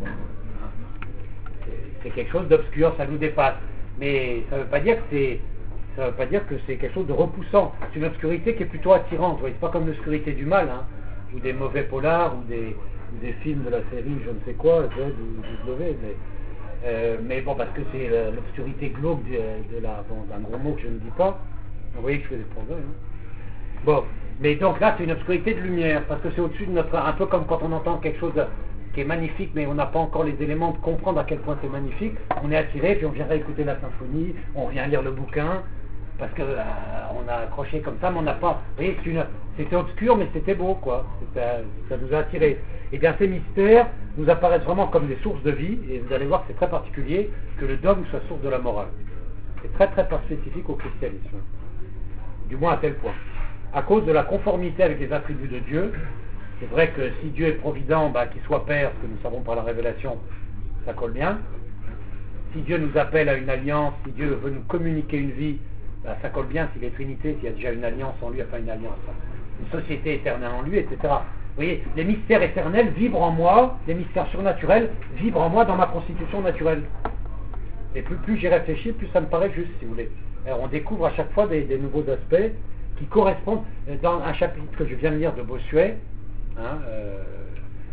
C'est quelque chose d'obscur, ça nous dépasse. Mais ça ne veut pas dire que c'est, ça veut pas dire que c'est quelque chose de repoussant. C'est une obscurité qui est plutôt attirante. Vous voyez, c'est pas comme l'obscurité du mal, hein, ou des mauvais polars, ou des, ou des films de la série je ne sais quoi, Z ou W, mais, euh, mais bon, parce que c'est l'obscurité glauque de, de la, bon, d'un gros mot que je ne dis pas. Vous voyez que je fais des progrès. Hein. Bon, mais donc là, c'est une obscurité de lumière, parce que c'est au-dessus de notre... Un peu comme quand on entend quelque chose de, qui est magnifique, mais on n'a pas encore les éléments de comprendre à quel point c'est magnifique. On est attiré, puis on vient réécouter la symphonie, on vient lire le bouquin, parce que euh, on a accroché comme ça, mais on n'a pas... Vous voyez, une... c'était obscur, mais c'était beau, quoi. Ça, ça nous a attirés. Et bien, ces mystères nous apparaissent vraiment comme des sources de vie, et vous allez voir que c'est très particulier que le dogme soit source de la morale. C'est très très spécifique au christianisme. Du moins à tel point. À cause de la conformité avec les attributs de Dieu, c'est vrai que si Dieu est provident, bah, qu'il soit Père, ce que nous savons par la révélation, ça colle bien. Si Dieu nous appelle à une alliance, si Dieu veut nous communiquer une vie, bah, ça colle bien s'il est Trinité, s'il y a déjà une alliance en lui, enfin une alliance, une société éternelle en lui, et cetera. Vous voyez, les mystères éternels vibrent en moi, les mystères surnaturels vibrent en moi dans ma constitution naturelle. Et plus, plus j'y réfléchis, plus ça me paraît juste, si vous voulez. Alors on découvre à chaque fois des, des nouveaux aspects qui correspondent, dans un chapitre que je viens de lire de Bossuet, hein, euh, qui, qui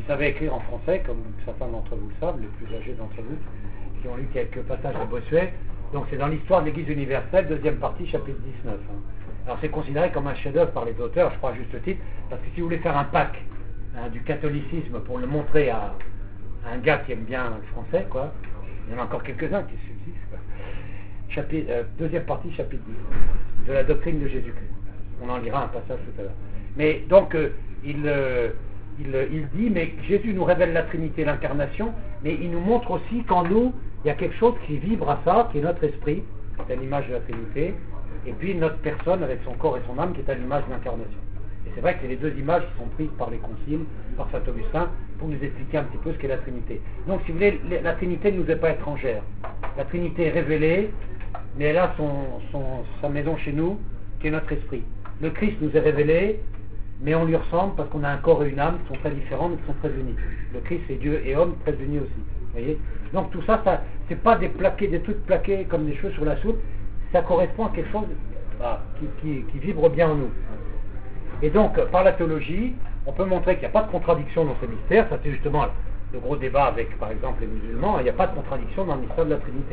savait écrire en français, comme certains d'entre vous le savent, les plus âgés d'entre vous, qui ont lu quelques passages de Bossuet. Donc c'est dans l'histoire de l'Église universelle, deuxième partie, chapitre dix-neuf. Hein. Alors c'est considéré comme un chef-d'œuvre par les auteurs, je crois à juste titre, parce que si vous voulez faire un pack hein, du catholicisme pour le montrer à, à un gars qui aime bien le français, quoi, il y en a encore quelques-uns qui subsistent, quoi. Chapitre, euh, deuxième partie, chapitre dix, de la doctrine de Jésus-Christ. On en lira un passage tout à l'heure. Mais donc, euh, il, euh, il, il dit, mais Jésus nous révèle la Trinité, l'incarnation, mais il nous montre aussi qu'en nous, il y a quelque chose qui vibre à ça, qui est notre esprit, qui est à l'image de la Trinité, et puis notre personne avec son corps et son âme, qui est à l'image de l'incarnation. Et c'est vrai que c'est les deux images qui sont prises par les conciles, par saint Augustin, pour nous expliquer un petit peu ce qu'est la Trinité. Donc, si vous voulez, la Trinité ne nous est pas étrangère. La Trinité est révélée, mais elle a son, son, sa maison chez nous, qui est notre esprit. Le Christ nous est révélé, mais on lui ressemble parce qu'on a un corps et une âme qui sont très différents, mais qui sont très unis. Le Christ c'est Dieu et homme très unis aussi. Voyez. Donc tout ça, ça c'est pas des plaqués, des trucs plaqués comme des cheveux sur la soupe, ça correspond à quelque chose bah, qui, qui, qui vibre bien en nous. Et donc, par la théologie, on peut montrer qu'il n'y a pas de contradiction dans ces mystères. Ça c'est justement le gros débat avec, par exemple, les musulmans. Il n'y a pas de contradiction dans le mystère de la Trinité.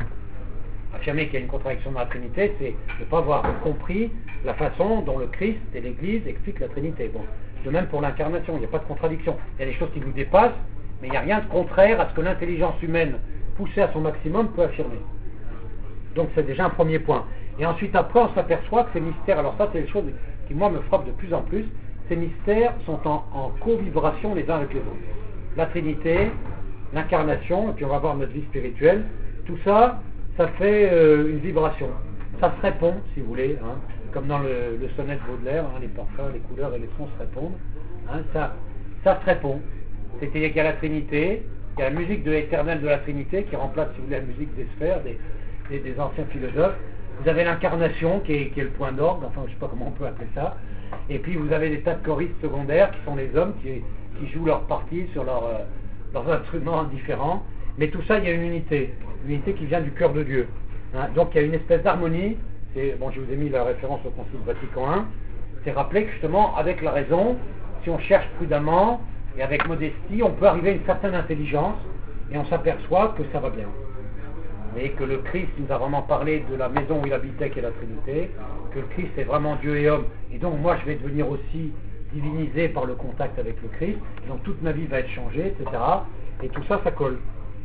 Affirmer qu'il y a une contradiction dans la Trinité, c'est de ne pas avoir compris la façon dont le Christ et l'Église expliquent la Trinité. Bon, de même pour l'incarnation, il n'y a pas de contradiction. Il y a des choses qui nous dépassent, mais il n'y a rien de contraire à ce que l'intelligence humaine, poussée à son maximum, peut affirmer. Donc c'est déjà un premier point. Et ensuite, après, on s'aperçoit que ces mystères, alors ça c'est les choses qui, moi, me frappent de plus en plus, ces mystères sont en, en co-vibration les uns avec les autres. La Trinité, l'incarnation, et puis on va voir notre vie spirituelle, tout ça, ça fait euh, une vibration. Ça se répond, si vous voulez, hein, comme dans le, le sonnet de Baudelaire, hein, les parfums, les couleurs et les sons se répondent. Hein, ça, ça se répond. C'est-à-dire qu'il y a la Trinité, il y a la musique de l'éternel de la Trinité qui remplace, si vous voulez, la musique des sphères, des, des, des anciens philosophes. Vous avez l'incarnation qui est, qui est le point d'orgue, enfin je ne sais pas comment on peut appeler ça. Et puis vous avez des tas de choristes secondaires qui sont les hommes qui, qui jouent leur partie sur leur, euh, leurs instruments différents. Mais tout ça, il y a une unité, une unité qui vient du cœur de Dieu. Hein, donc il y a une espèce d'harmonie. C'est, bon, je vous ai mis la référence au Concile Vatican un. C'est rappelé que justement, avec la raison, si on cherche prudemment et avec modestie, on peut arriver à une certaine intelligence et on s'aperçoit que ça va bien. Et que le Christ nous a vraiment parlé de la maison où il habitait, qui est la Trinité, que le Christ est vraiment Dieu et homme. Et donc moi, je vais devenir aussi divinisé par le contact avec le Christ. Donc toute ma vie va être changée, et cetera. Et tout ça, ça colle.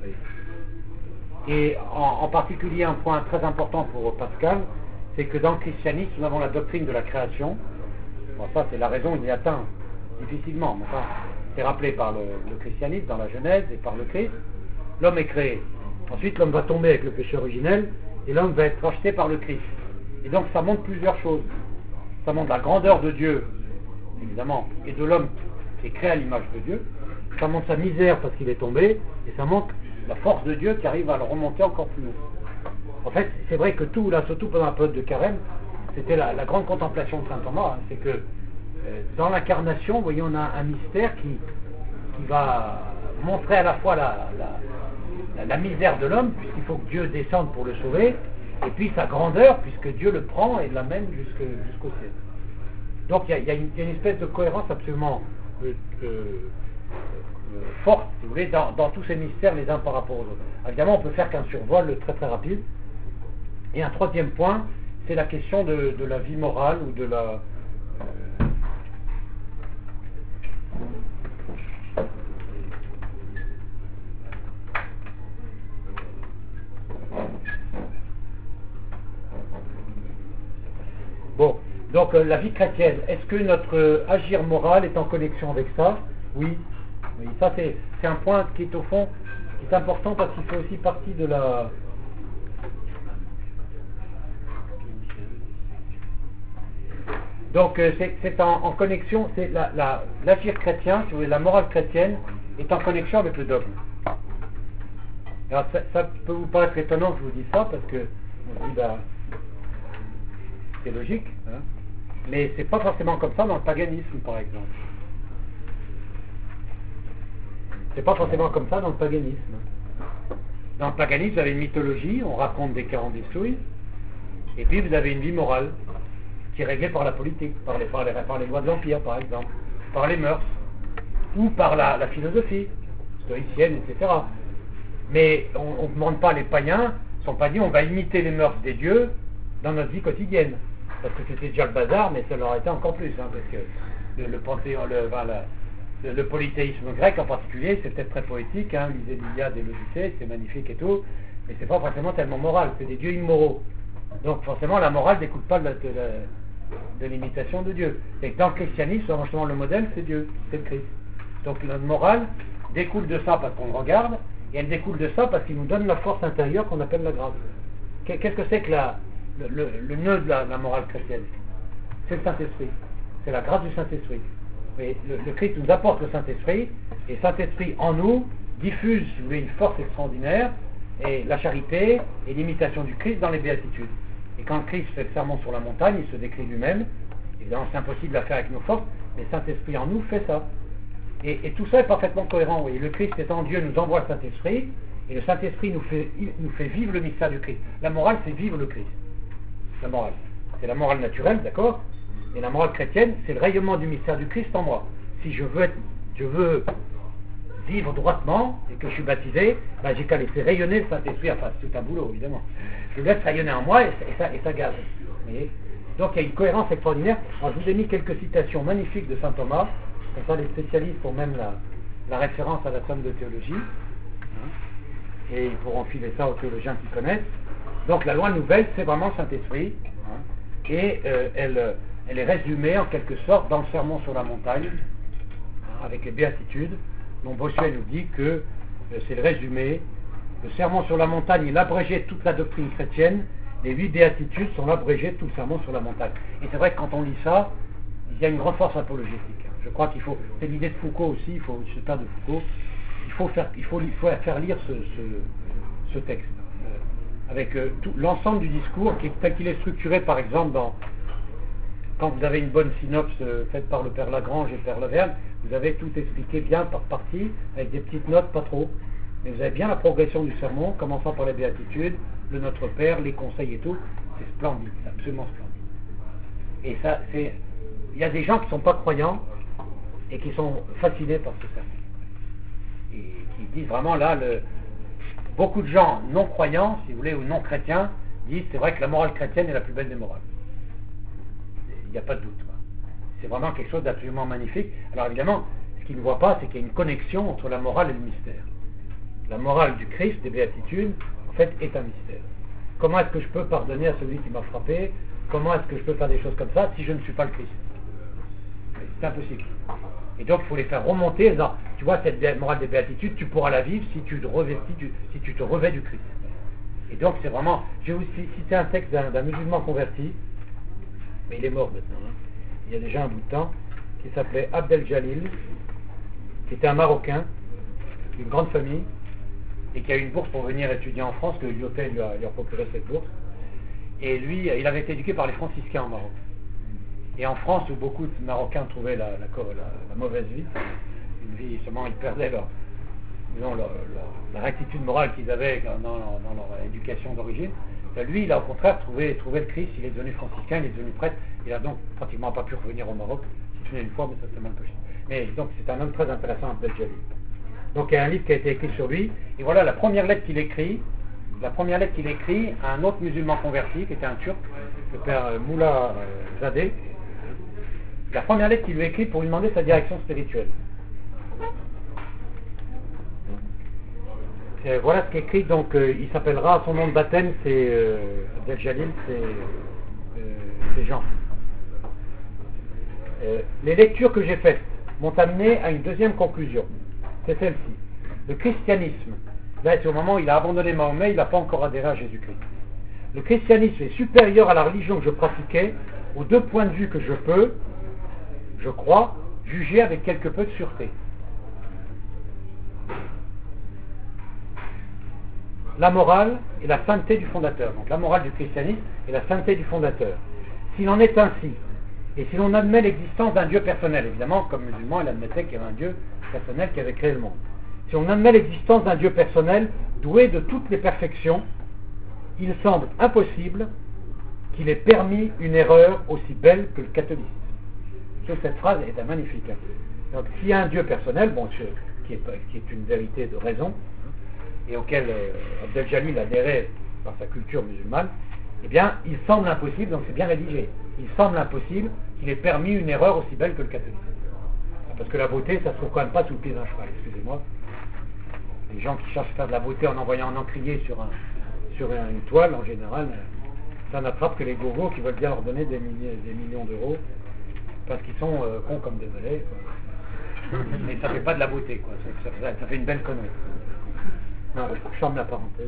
Et en, en particulier, un point très important pour Pascal, c'est que dans le christianisme, nous avons la doctrine de la création. Bon, ça, c'est la raison, il y atteint difficilement. Mais enfin, c'est rappelé par le, le christianisme, dans la Genèse et par le Christ. L'homme est créé. Ensuite, l'homme va tomber avec le péché originel et l'homme va être racheté par le Christ. Et donc, ça montre plusieurs choses. Ça montre la grandeur de Dieu, évidemment, et de l'homme qui est créé à l'image de Dieu. Ça montre sa misère parce qu'il est tombé, et ça montre la force de Dieu qui arrive à le remonter encore plus haut. En fait, c'est vrai que tout, là, surtout pendant la période de Carême, c'était la, la grande contemplation de saint Thomas. Hein, c'est que euh, dans l'incarnation, vous voyez, on a un mystère qui, qui va montrer à la fois la, la, la, la misère de l'homme, puisqu'il faut que Dieu descende pour le sauver, et puis sa grandeur, puisque Dieu le prend et l'amène jusque, jusqu'au ciel. Donc il y, y, y a une espèce de cohérence absolument euh, euh, euh, forte, si vous voulez, dans, dans tous ces mystères les uns par rapport aux autres. Évidemment, on peut faire qu'un survol très très rapide. Et un troisième point, c'est la question de, de la vie morale ou de la... Euh, Bon, donc euh, la vie chrétienne, est-ce que notre euh, agir moral est en connexion avec ça? Oui. Oui, ça c'est, c'est un point qui est au fond, qui est important parce qu'il fait aussi partie de la... Donc euh, c'est, c'est en, en connexion, c'est la, la, l'agir chrétien, si vous voulez, la morale chrétienne est en connexion avec le dogme. Alors ça, ça peut vous paraître étonnant que je vous dise ça parce que on dit bah, c'est logique, hein, mais c'est pas forcément comme ça dans le paganisme par exemple. C'est pas forcément comme ça dans le paganisme. Dans le paganisme, vous avez une mythologie, on raconte des quarante-dix souilles, et puis vous avez une vie morale qui est réglée par la politique, par les, par les, par les lois de l'Empire par exemple, par les mœurs. ou par la, la philosophie stoïcienne, et cetera. Mais on ne demande pas, les païens ne sont pas dit on va imiter les mœurs des dieux dans notre vie quotidienne. Parce que c'était déjà le bazar, mais ça leur été encore plus. Hein, parce que le, le panthéon, le, voilà, le, le polythéisme grec en particulier, c'est peut-être très poétique. Hein, lisez l'Iliade et l'Odyssée, c'est magnifique et tout. Mais c'est pas forcément tellement moral. C'est des dieux immoraux. Donc forcément, la morale ne découle pas de, de, de, de l'imitation de Dieu. Et dans le christianisme, justement, le modèle, c'est Dieu, c'est le Christ. Donc notre morale découle de ça parce qu'on le regarde, et elle découle de ça parce qu'il nous donne la force intérieure qu'on appelle la grâce. Qu'est-ce que c'est que la, le, le, le nœud de la, la morale chrétienne? C'est le Saint-Esprit. C'est la grâce du Saint-Esprit. Et le, le Christ nous apporte le Saint-Esprit, et le Saint-Esprit en nous diffuse, si vous voulez, une force extraordinaire, et la charité et l'imitation du Christ dans les béatitudes. Et quand le Christ fait le sermon sur la montagne, il se décrit lui-même. Évidemment, c'est impossible à faire avec nos forces, mais le Saint-Esprit en nous fait ça. Et, et tout ça est parfaitement cohérent. Oui. Le Christ étant Dieu nous envoie le Saint-Esprit, et le Saint-Esprit nous fait, nous fait vivre le mystère du Christ. La morale, c'est vivre le Christ. La morale. C'est la morale naturelle, d'accord? Et la morale chrétienne, c'est le rayonnement du mystère du Christ en moi. Si je veux, être, je veux vivre droitement, et que je suis baptisé, ben j'ai qu'à laisser rayonner le Saint-Esprit. Enfin, c'est tout un boulot, évidemment. Je le laisse rayonner en moi, et, et, ça, et ça gaze. Vous voyez? Donc il y a une cohérence extraordinaire. Alors, je vous ai mis quelques citations magnifiques de saint Thomas. Comme ça, les spécialistes ont même la, la référence à la somme de théologie. Hein, et ils pourront filer ça aux théologiens qui connaissent. Donc la loi nouvelle, c'est vraiment le Saint-Esprit. Hein, et euh, elle, elle est résumée en quelque sorte dans le sermon sur la montagne, hein, avec les béatitudes, dont Bossuet nous dit que euh, c'est le résumé. Le sermon sur la montagne est l'abrégé de toute la doctrine chrétienne. Les huit béatitudes sont l'abrégé de tout le sermon sur la montagne. Et c'est vrai que quand on lit ça, il y a une grande force apologétique. Je crois qu'il faut, c'est l'idée de Foucault aussi, il faut, je sais pas de Foucault, il faut faire, il faut, il faut faire lire ce, ce, ce texte, euh, avec euh, tout l'ensemble du discours, qui, tel qu'il est structuré par exemple dans, quand vous avez une bonne synopse euh, faite par le Père Lagrange et le Père Laverne, vous avez tout expliqué bien par partie, avec des petites notes, pas trop, mais vous avez bien la progression du sermon, commençant par les béatitudes, le Notre Père, les conseils et tout, c'est splendide, c'est absolument splendide. Et ça, c'est, il y a des gens qui ne sont pas croyants, et qui sont fascinés par ce sermon. Et qui disent vraiment là, le, beaucoup de gens non croyants, si vous voulez, ou non chrétiens, disent c'est vrai que la morale chrétienne est la plus belle des morales. Il n'y a pas de doute. Quoi. C'est vraiment quelque chose d'absolument magnifique. Alors évidemment, ce qu'ils ne voient pas, c'est qu'il y a une connexion entre la morale et le mystère. La morale du Christ, des béatitudes, en fait, est un mystère. Comment est-ce que je peux pardonner à celui qui m'a frappé? Comment est-ce que je peux faire des choses comme ça si je ne suis pas le Christ? C'est impossible. Et donc il faut les faire remonter, dans, tu vois, cette morale des béatitudes, tu pourras la vivre si tu te revêtis du, si tu te revêts du Christ. Et donc c'est vraiment, je vais vous citer un texte d'un, d'un musulman converti, mais il est mort maintenant, hein. Il y a déjà un bout de temps, qui s'appelait Abdel Jalil, qui était un Marocain, d'une grande famille, et qui a eu une bourse pour venir étudier en France, que l'U O P lui a, lui a procuré cette bourse. Et lui, il avait été éduqué par les franciscains en Maroc. Et en France, où beaucoup de Marocains trouvaient la, la, la, la mauvaise vie, une vie, seulement ils perdaient leur, disons, leur, leur, la rectitude morale qu'ils avaient dans, dans, dans leur éducation d'origine, ben lui, il a au contraire trouvé, trouvé le Christ, il est devenu franciscain, il est devenu prêtre, il a donc pratiquement pas pu revenir au Maroc, si ce n'est une fois, mais ça s'est mal passé. Mais donc c'est un homme très intéressant, Abdel Jalil. Donc il y a un livre qui a été écrit sur lui, et voilà la première lettre qu'il écrit, la première lettre qu'il écrit à un autre musulman converti, qui était un Turc, le père Moula Zadeh. La première lettre qu'il lui écrit pour lui demander sa direction spirituelle. Et voilà ce qu'écrit, donc euh, il s'appellera, son nom de baptême c'est euh, Abdel Jalil, c'est, euh, c'est Jean. Euh, les lectures que j'ai faites m'ont amené à une deuxième conclusion, c'est celle-ci. Le christianisme, là c'est au moment où il a abandonné Mahomet, il n'a pas encore adhéré à Jésus-Christ. Le christianisme est supérieur à la religion que je pratiquais aux deux points de vue que je peux, je crois, juger avec quelque peu de sûreté. La morale et la sainteté du fondateur. Donc la morale du christianisme et la sainteté du fondateur. S'il en est ainsi, et si l'on admet l'existence d'un Dieu personnel, évidemment, comme musulman, il admettait qu'il y avait un Dieu personnel qui avait créé le monde. Si on admet l'existence d'un Dieu personnel, doué de toutes les perfections, il semble impossible qu'il ait permis une erreur aussi belle que le catholicisme. Cette phrase est magnifique. Hein. Donc s'il y a un Dieu personnel, bon, qui est, qui est une vérité de raison, et auquel euh, Abdel Jalil adhérait par sa culture musulmane, eh bien, il semble impossible, donc c'est bien rédigé, il semble impossible qu'il ait permis une erreur aussi belle que le catholicisme. Parce que la beauté, ça se trouve quand même pas sous le pied d'un cheval, excusez-moi. Les gens qui cherchent à faire de la beauté en envoyant un encrier sur, un, sur une toile, en général, ça n'attrape que les gogos qui veulent bien leur donner des, milliers, des millions d'euros, parce qu'ils sont euh, cons comme des velets, quoi. Mais ça fait pas de la beauté, quoi. Ça, ça, ça fait une belle connerie. Non, je ferme la parenthèse.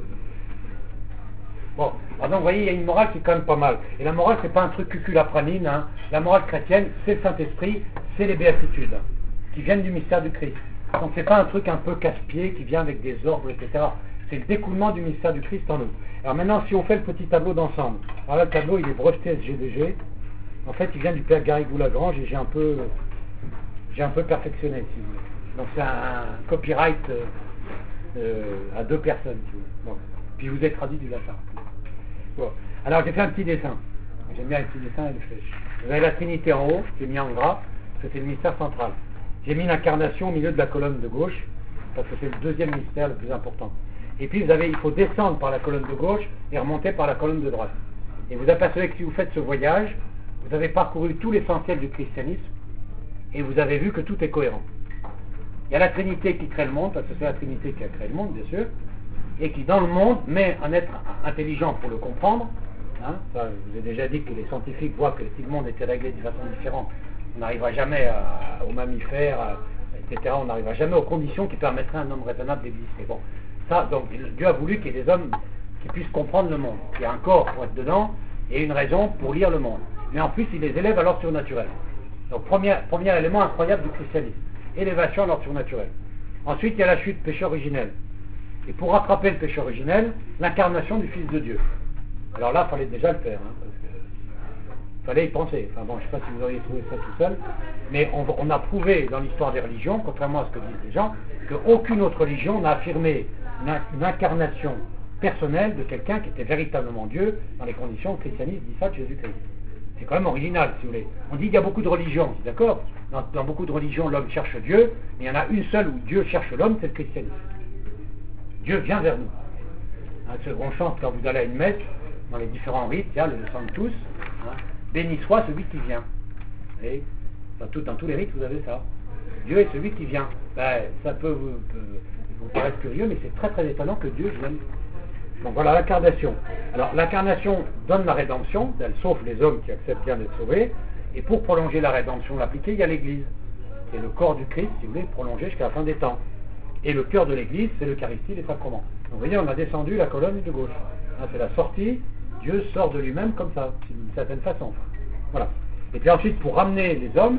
Bon, alors donc vous voyez, il y a une morale qui est quand même pas mal. Et la morale, c'est pas un truc cuculapranine, hein. La morale chrétienne, c'est le Saint-Esprit, c'est les béatitudes, hein, qui viennent du mystère du Christ. Donc c'est pas un truc un peu casse-pied qui vient avec des ordres, et cetera. C'est le découlement du mystère du Christ en nous. Alors maintenant, si on fait le petit tableau d'ensemble, alors là, le tableau, il est breveté S G D G. En fait, il vient du père Garrigou-Lagrange et j'ai un peu, j'ai un peu perfectionné, si vous voulez. Donc c'est un copyright euh, euh, à deux personnes, si vous voulez. Bon. Puis je vous ai traduit du latin. Bon. Alors j'ai fait un petit dessin. J'aime bien les petits dessins et les flèches. Vous avez la Trinité en haut, j'ai mis en gras, parce que c'est le mystère central. J'ai mis l'incarnation au milieu de la colonne de gauche, parce que c'est le deuxième mystère le plus important. Et puis vous avez, il faut descendre par la colonne de gauche et remonter par la colonne de droite. Et vous apercevez que si vous faites ce voyage, vous avez parcouru tout l'essentiel du christianisme et vous avez vu que tout est cohérent. Il y a la Trinité qui crée le monde, parce que c'est la Trinité qui a créé le monde, bien sûr, et qui dans le monde met un être intelligent pour le comprendre. Hein, ça, je vous ai déjà dit que les scientifiques voient que si le monde était réglé de façon différente, on n'arrivera jamais à, aux mammifères, à, et cetera. On n'arrivera jamais aux conditions qui permettraient à un homme raisonnable d'exister. Bon, ça, donc Dieu a voulu qu'il y ait des hommes qui puissent comprendre le monde, qu'il y ait un corps pour être dedans et une raison pour lire le monde. Mais en plus, il les élève à l'ordre surnaturel. Donc, premier, premier élément incroyable du christianisme, élévation à l'ordre surnaturel. Ensuite, il y a la chute, péché originel. Et pour rattraper le péché originel, l'incarnation du Fils de Dieu. Alors là, il fallait déjà le faire, hein, parce que fallait y penser. Enfin bon, je ne sais pas si vous auriez trouvé ça tout seul, mais on, on a prouvé dans l'histoire des religions, contrairement à ce que disent les gens, qu'aucune autre religion n'a affirmé une, une incarnation personnelle de quelqu'un qui était véritablement Dieu dans les conditions où le christianisme dit ça de Jésus-Christ. C'est quand même original, si vous voulez. On dit qu'il y a beaucoup de religions, d'accord ? dans, dans beaucoup de religions, l'homme cherche Dieu, mais il y en a une seule où Dieu cherche l'homme, c'est le christianisme. Dieu vient vers nous. Hein, ce qu'on chante quand vous allez à une messe, dans les différents rites, il y a le Sanctus, hein, béni soit celui qui vient. Et dans, tout, dans tous les rites, vous avez ça. Dieu est celui qui vient. Ben, ça peut vous, peut vous paraître curieux, mais c'est très très étonnant que Dieu vienne. Donc voilà l'incarnation. Alors l'incarnation donne la rédemption, elle sauve les hommes qui acceptent bien d'être sauvés, et pour prolonger la rédemption, l'appliquer, il y a l'Église. C'est le corps du Christ, si vous voulez, prolongé jusqu'à la fin des temps. Et le cœur de l'Église, c'est l'Eucharistie, les sacrements. Donc vous voyez, on a descendu la colonne de gauche. Hein, c'est la sortie, Dieu sort de lui-même comme ça, d'une certaine façon. Voilà. Et puis ensuite, pour ramener les hommes,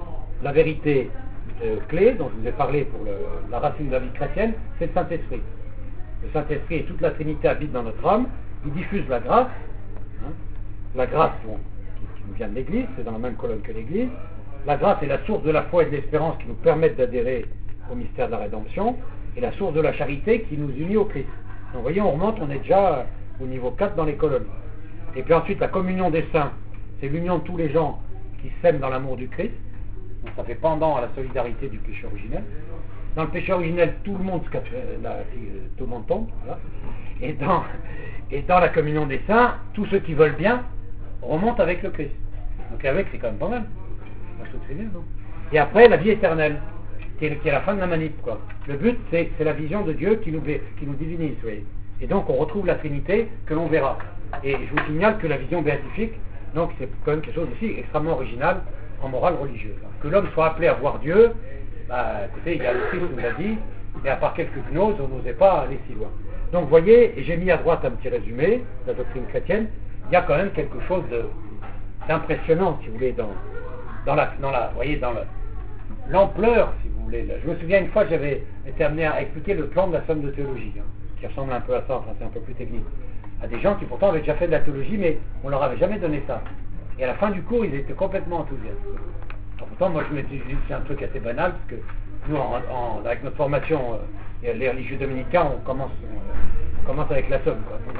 la vérité euh, clé, dont je vous ai parlé pour le, la racine de la vie chrétienne, c'est le Saint-Esprit. Le Saint-Esprit et toute la Trinité habitent dans notre âme, il diffuse la grâce, hein, la grâce bon, qui, qui nous vient de l'Église, c'est dans la même colonne que l'Église. La grâce est la source de la foi et de l'espérance qui nous permettent d'adhérer au mystère de la rédemption, et la source de la charité qui nous unit au Christ. Donc vous voyez, on remonte, on est déjà au niveau quatre dans les colonnes. Et puis ensuite, la communion des saints, c'est l'union de tous les gens qui s'aiment dans l'amour du Christ. Donc ça fait pendant à la solidarité du péché originel. Dans le péché originel, tout le monde, euh, la, tout le monde tombe. Voilà. Et, dans, et dans la communion des saints, tous ceux qui veulent bien remontent avec le Christ. Donc avec, c'est quand même pas mal. C'est bien, non ? Et après, la vie éternelle, qui est, qui est la fin de la manip, quoi. Le but, c'est, c'est la vision de Dieu qui nous, qui nous divinise, vous voyez. Et donc, on retrouve la Trinité que l'on verra. Et je vous signale que la vision béatifique, donc, c'est quand même quelque chose aussi extrêmement original en morale religieuse. Que l'homme soit appelé à voir Dieu, bah, écoutez, il y a le Christ nous l'a dit, mais à part quelques gnoses, on n'osait pas aller si loin. Donc, vous voyez, et j'ai mis à droite un petit résumé de la doctrine chrétienne, il y a quand même quelque chose de, d'impressionnant, si vous voulez, dans, dans la, dans la, vous voyez, dans le, l'ampleur, si vous voulez. Là. Je me souviens une fois, j'avais été amené à expliquer le plan de la somme de théologie, hein, qui ressemble un peu à ça, enfin c'est un peu plus technique, à des gens qui pourtant avaient déjà fait de la théologie, mais on leur avait jamais donné ça. Et à la fin du cours, ils étaient complètement enthousiastes. Alors, pourtant, moi je me dis, c'est un truc assez banal, parce que nous, en, en, avec notre formation, euh, les religieux dominicains, on commence, on, on commence avec la somme, quoi. Donc,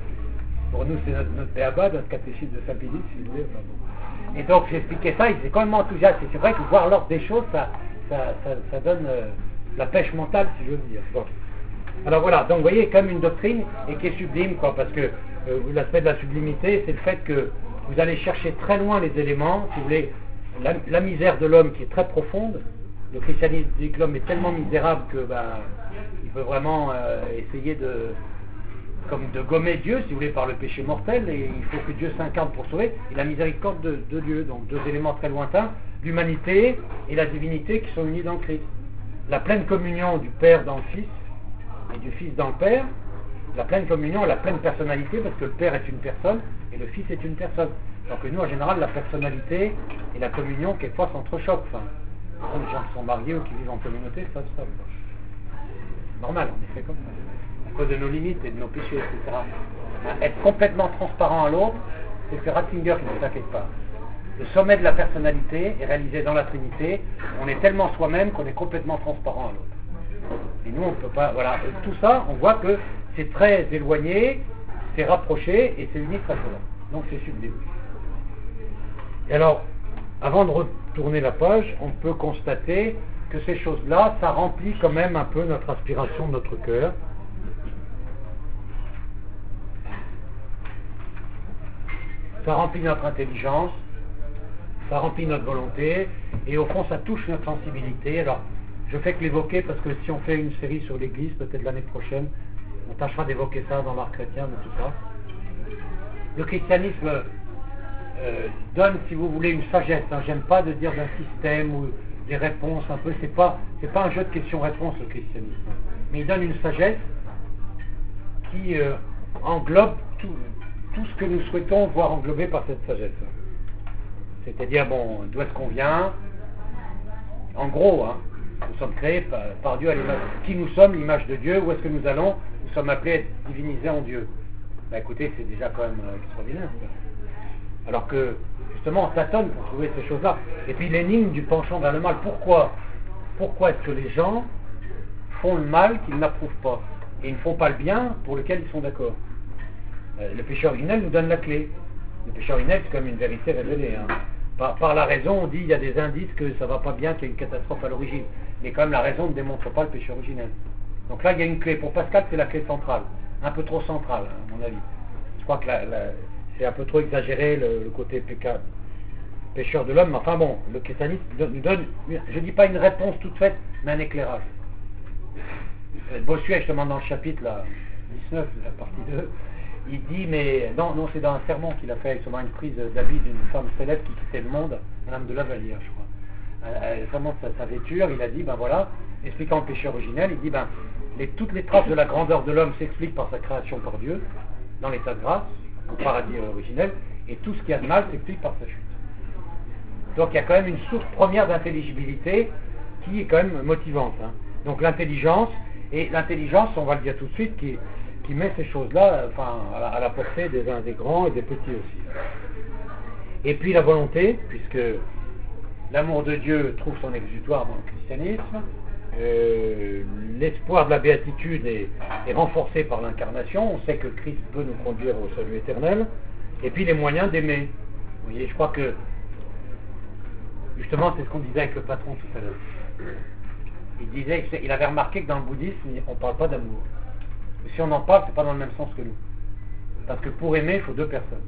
pour nous, c'est notre, notre béaba, notre catéchisme de Saint-Pédis, si vous voulez. Enfin, bon. Et donc j'expliquais ça, ils étaient quand même enthousiastes. Et c'est vrai que voir l'ordre des choses, ça, ça, ça, ça donne euh, la pêche mentale, si j'ose dire. Bon. Alors voilà, donc vous voyez, comme une doctrine, et qui est sublime, quoi, parce que euh, l'aspect de la sublimité, c'est le fait que vous allez chercher très loin les éléments, si vous voulez, la, la misère de l'homme qui est très profonde. Le christianisme dit que l'homme est tellement misérable que ben, il peut vraiment euh, essayer de, comme de gommer Dieu, si vous voulez, par le péché mortel, et il faut que Dieu s'incarne pour sauver, et la miséricorde de, de Dieu, donc deux éléments très lointains, l'humanité et la divinité qui sont unis dans le Christ. La pleine communion du Père dans le Fils, et du Fils dans le Père, la pleine communion et la pleine personnalité, parce que le Père est une personne, et le Fils est une personne. Donc nous, en général, la personnalité et la communion, quelquefois, s'entrechoquent. Enfin, les gens qui sont mariés ou qui vivent en communauté, ça se passe. C'est normal, on est fait comme ça. À cause de nos limites et de nos péchés, et cetera. Être complètement transparent à l'autre, c'est que Ratzinger qui ne s'inquiète pas. Le sommet de la personnalité est réalisé dans la Trinité. On est tellement soi-même qu'on est complètement transparent à l'autre. Et nous, on ne peut pas... Voilà, tout ça, on voit que c'est très éloigné, c'est rapproché et c'est uni très souvent. Donc c'est sublime. Et alors, avant de retourner la page, on peut constater que ces choses-là, ça remplit quand même un peu notre aspiration, notre cœur. Ça remplit notre intelligence, ça remplit notre volonté, et au fond, ça touche notre sensibilité. Alors, je fais que l'évoquer parce que si on fait une série sur l'Église, peut-être l'année prochaine, on tâchera d'évoquer ça dans l'art chrétien, de tout ça. Le christianisme euh, donne, si vous voulez, une sagesse. Hein. J'aime pas de dire d'un système ou des réponses un peu. C'est pas, c'est pas un jeu de questions-réponses, le christianisme. Mais il donne une sagesse qui euh, englobe tout, tout ce que nous souhaitons voir englobé par cette sagesse. C'est-à-dire, bon, d'où est-ce qu'on vient? En gros, hein, nous sommes créés par, par Dieu à l'image. Qui nous sommes, l'image de Dieu? Où est-ce que nous allons? Nous sommes appelés à être divinisés en Dieu. Ben écoutez, c'est déjà quand même euh, extraordinaire. Ça. Alors que, justement, on tâtonne pour trouver ces choses-là. Et puis l'énigme du penchant vers le mal. Pourquoi Pourquoi est-ce que les gens font le mal qu'ils n'approuvent pas? Et ils ne font pas le bien pour lequel ils sont d'accord? euh, Le péché originel nous donne la clé. Le péché originel, c'est comme une vérité révélée. Hein. Par, par la raison, on dit qu'il y a des indices que ça ne va pas bien, qu'il y a une catastrophe à l'origine. Mais quand même, la raison ne démontre pas le péché originel. Donc là, il y a une clé. Pour Pascal, c'est la clé centrale. Un peu trop centrale, hein, à mon avis. Je crois que la, la, c'est un peu trop exagéré, le, le côté péca, pécheur de l'homme. Mais enfin bon, le christianisme nous donne, je ne dis pas une réponse toute faite, mais un éclairage. Bossuet, justement, dans le chapitre là, dix-neuf, la partie deux, il dit, mais non, non, c'est dans un sermon qu'il a fait, justement, une prise d'habit d'une femme célèbre qui quittait le monde, Madame de Lavalière, je crois. Euh, vraiment, sa, sa vêture, il a dit, ben voilà, expliquant le péché originel, il dit, ben, les, toutes les traces de la grandeur de l'homme s'expliquent par sa création par Dieu, dans l'état de grâce, au paradis originel, et tout ce qui a de mal s'explique par sa chute. Donc il y a quand même une source première d'intelligibilité qui est quand même motivante. Hein. Donc l'intelligence, et l'intelligence, on va le dire tout de suite, qui, qui met ces choses-là enfin, à, la, à la portée des uns des grands et des petits aussi. Et puis la volonté, puisque l'amour de Dieu trouve son exutoire dans le christianisme, euh, l'espoir de la béatitude est, est renforcé par l'incarnation, on sait que Christ peut nous conduire au salut éternel, et puis les moyens d'aimer. Vous voyez, je crois que justement c'est ce qu'on disait avec le patron tout à l'heure. Il disait, il avait remarqué que dans le bouddhisme, on ne parle pas d'amour. Si on en parle, c'est pas dans le même sens que nous. Parce que pour aimer, il faut deux personnes.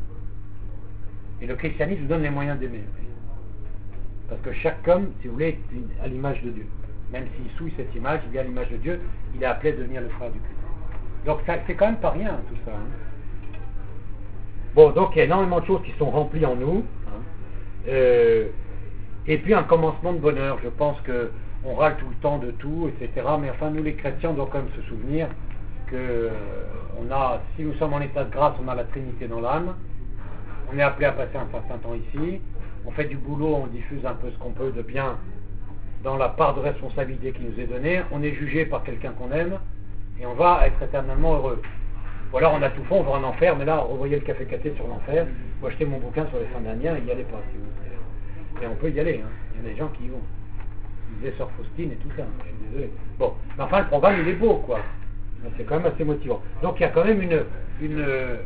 Et le christianisme nous donne les moyens d'aimer. Parce que chaque homme, si vous voulez, est à l'image de Dieu. Même s'il souille cette image, il est à l'image de Dieu, il est appelé à devenir le frère du Christ. Donc ça, c'est quand même pas rien tout ça. Hein. Bon, donc il y a énormément de choses qui sont remplies en nous. Hein. Euh, et puis un commencement de bonheur. Je pense que on râle tout le temps de tout, et cetera. Mais enfin, nous les chrétiens, on doit quand même se souvenir que euh, on a, si nous sommes en état de grâce, on a la Trinité dans l'âme. On est appelé à passer un certain temps ici. On fait du boulot, on diffuse un peu ce qu'on peut de bien dans la part de responsabilité qui nous est donnée. On est jugé par quelqu'un qu'on aime et on va être éternellement heureux. Ou alors on a tout fait, on va en enfer, mais là, revoyez le café caté sur l'enfer. Ou acheter mon bouquin sur les fins d'Indiens et y allez pas, si vous voulez. Et on peut y aller, hein. Il y a des gens qui y vont. Ils disaient Sœur Faustine et tout ça, je suis désolé. Bon, mais enfin, le programme, il est beau, quoi. C'est quand même assez motivant. Donc il y a quand même une... une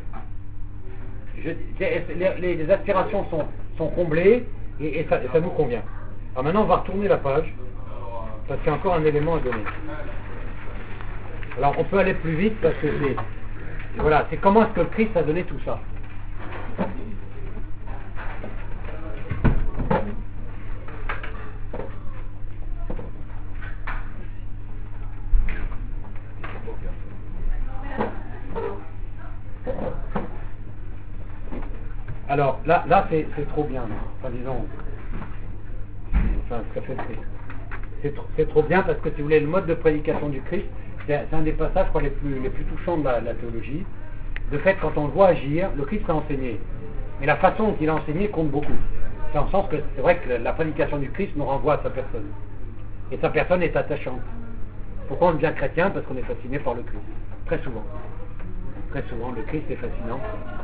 je, les, les, les aspirations sont, sont comblées et, et, ça, et ça nous convient. Alors maintenant, on va retourner la page. parce qu'il y a encore un élément à donner. Alors on peut aller plus vite parce que c'est voilà, c'est comment est-ce que le Christ a donné tout ça. Alors là, là c'est, c'est trop bien, enfin disons, enfin ce qu'a fait le Christ. C'est, tr- c'est trop bien parce que si vous voulez, le mode de prédication du Christ, c'est, c'est un des passages, je crois, les plus, les plus touchants de la, la théologie. De fait, quand on le voit agir, le Christ a enseigné. Mais la façon dont il a enseigné compte beaucoup. C'est en sens que c'est vrai que la prédication du Christ nous renvoie à sa personne. Et sa personne est attachante. Pourquoi on devient chrétien? Parce qu'on est fasciné par le Christ. Très souvent. Très souvent, le Christ est fascinant.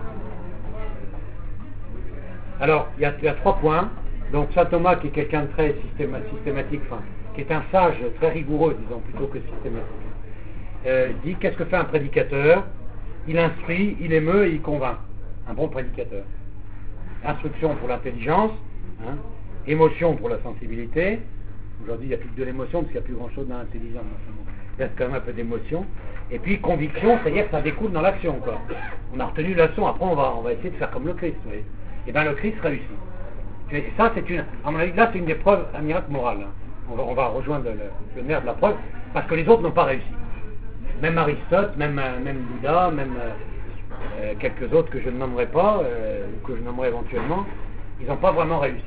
Alors, il y, a, il y a trois points. Donc, saint Thomas, qui est quelqu'un de très systéma, systématique, enfin, qui est un sage très rigoureux, disons, plutôt que systématique, euh, dit qu'est-ce que fait un prédicateur? Il instruit, il émeut et il convainc. Un bon prédicateur. Instruction pour l'intelligence, hein, émotion pour la sensibilité. Aujourd'hui, il n'y a plus que de l'émotion, parce qu'il n'y a plus grand-chose dans l'intelligence. Il reste quand même un peu d'émotion. Et puis, conviction, c'est-à-dire que ça découle dans l'action, quoi. On a retenu la leçon, après on va, on va essayer de faire comme le Christ, vous voyez. Et bien le Christ réussit. Et ça, c'est une, à mon avis, là, c'est une des preuves, un miracle moral. Hein. On, va, on va rejoindre le, le nerf de la preuve, parce que les autres n'ont pas réussi. Même Aristote, même, même Bouddha, même euh, quelques autres que je ne nommerai pas, euh, ou que je nommerai éventuellement, ils n'ont pas vraiment réussi.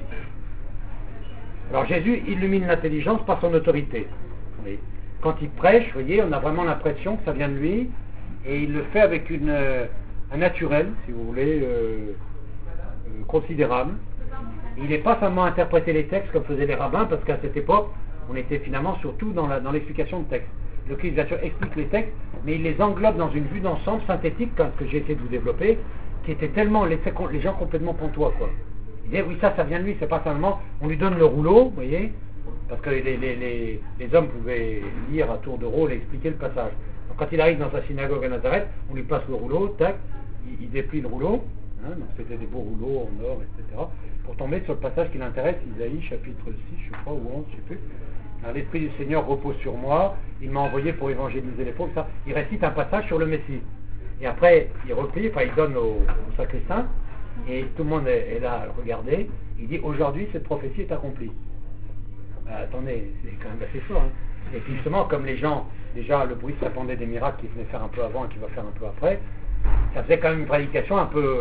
Alors Jésus illumine l'intelligence par son autorité. Oui. Quand il prêche, vous voyez, on a vraiment l'impression que ça vient de lui, et il le fait avec une, euh, un naturel, si vous voulez, euh, euh, considérable. Il n'est pas seulement interpréter les textes comme faisaient les rabbins, parce qu'à cette époque, on était finalement surtout dans, la, dans l'explication de textes. Le Christ, bien sûr, explique les textes, mais il les englobe dans une vue d'ensemble synthétique, comme ce que j'ai essayé de vous développer, qui était tellement, les, les gens complètement pantois, quoi. Il dit, oui, ça, ça vient de lui, c'est pas seulement, on lui donne le rouleau, vous voyez, parce que les, les, les, les hommes pouvaient lire à tour de rôle et expliquer le passage. Donc quand il arrive dans sa synagogue à Nazareth, on lui passe le rouleau, tac, il, il déplie le rouleau, hein, donc c'était des beaux rouleaux en or, et cetera, pour tomber sur le passage qui l'intéresse, Isaïe, chapitre six, je crois, ou onze, je ne sais plus. L'Esprit du Seigneur repose sur moi, il m'a envoyé pour évangéliser les pauvres, ça. Il récite un passage sur le Messie. Et après, il replie, enfin il donne au, au sacristain, et tout le monde est, est là à le regarder, il dit, aujourd'hui cette prophétie est accomplie. Ben, attendez, c'est quand même assez fort. Hein. Et puis justement, comme les gens, déjà le bruit s'attendait des miracles qu'il venait faire un peu avant et qu'il va faire un peu après, ça faisait quand même une prédication un peu...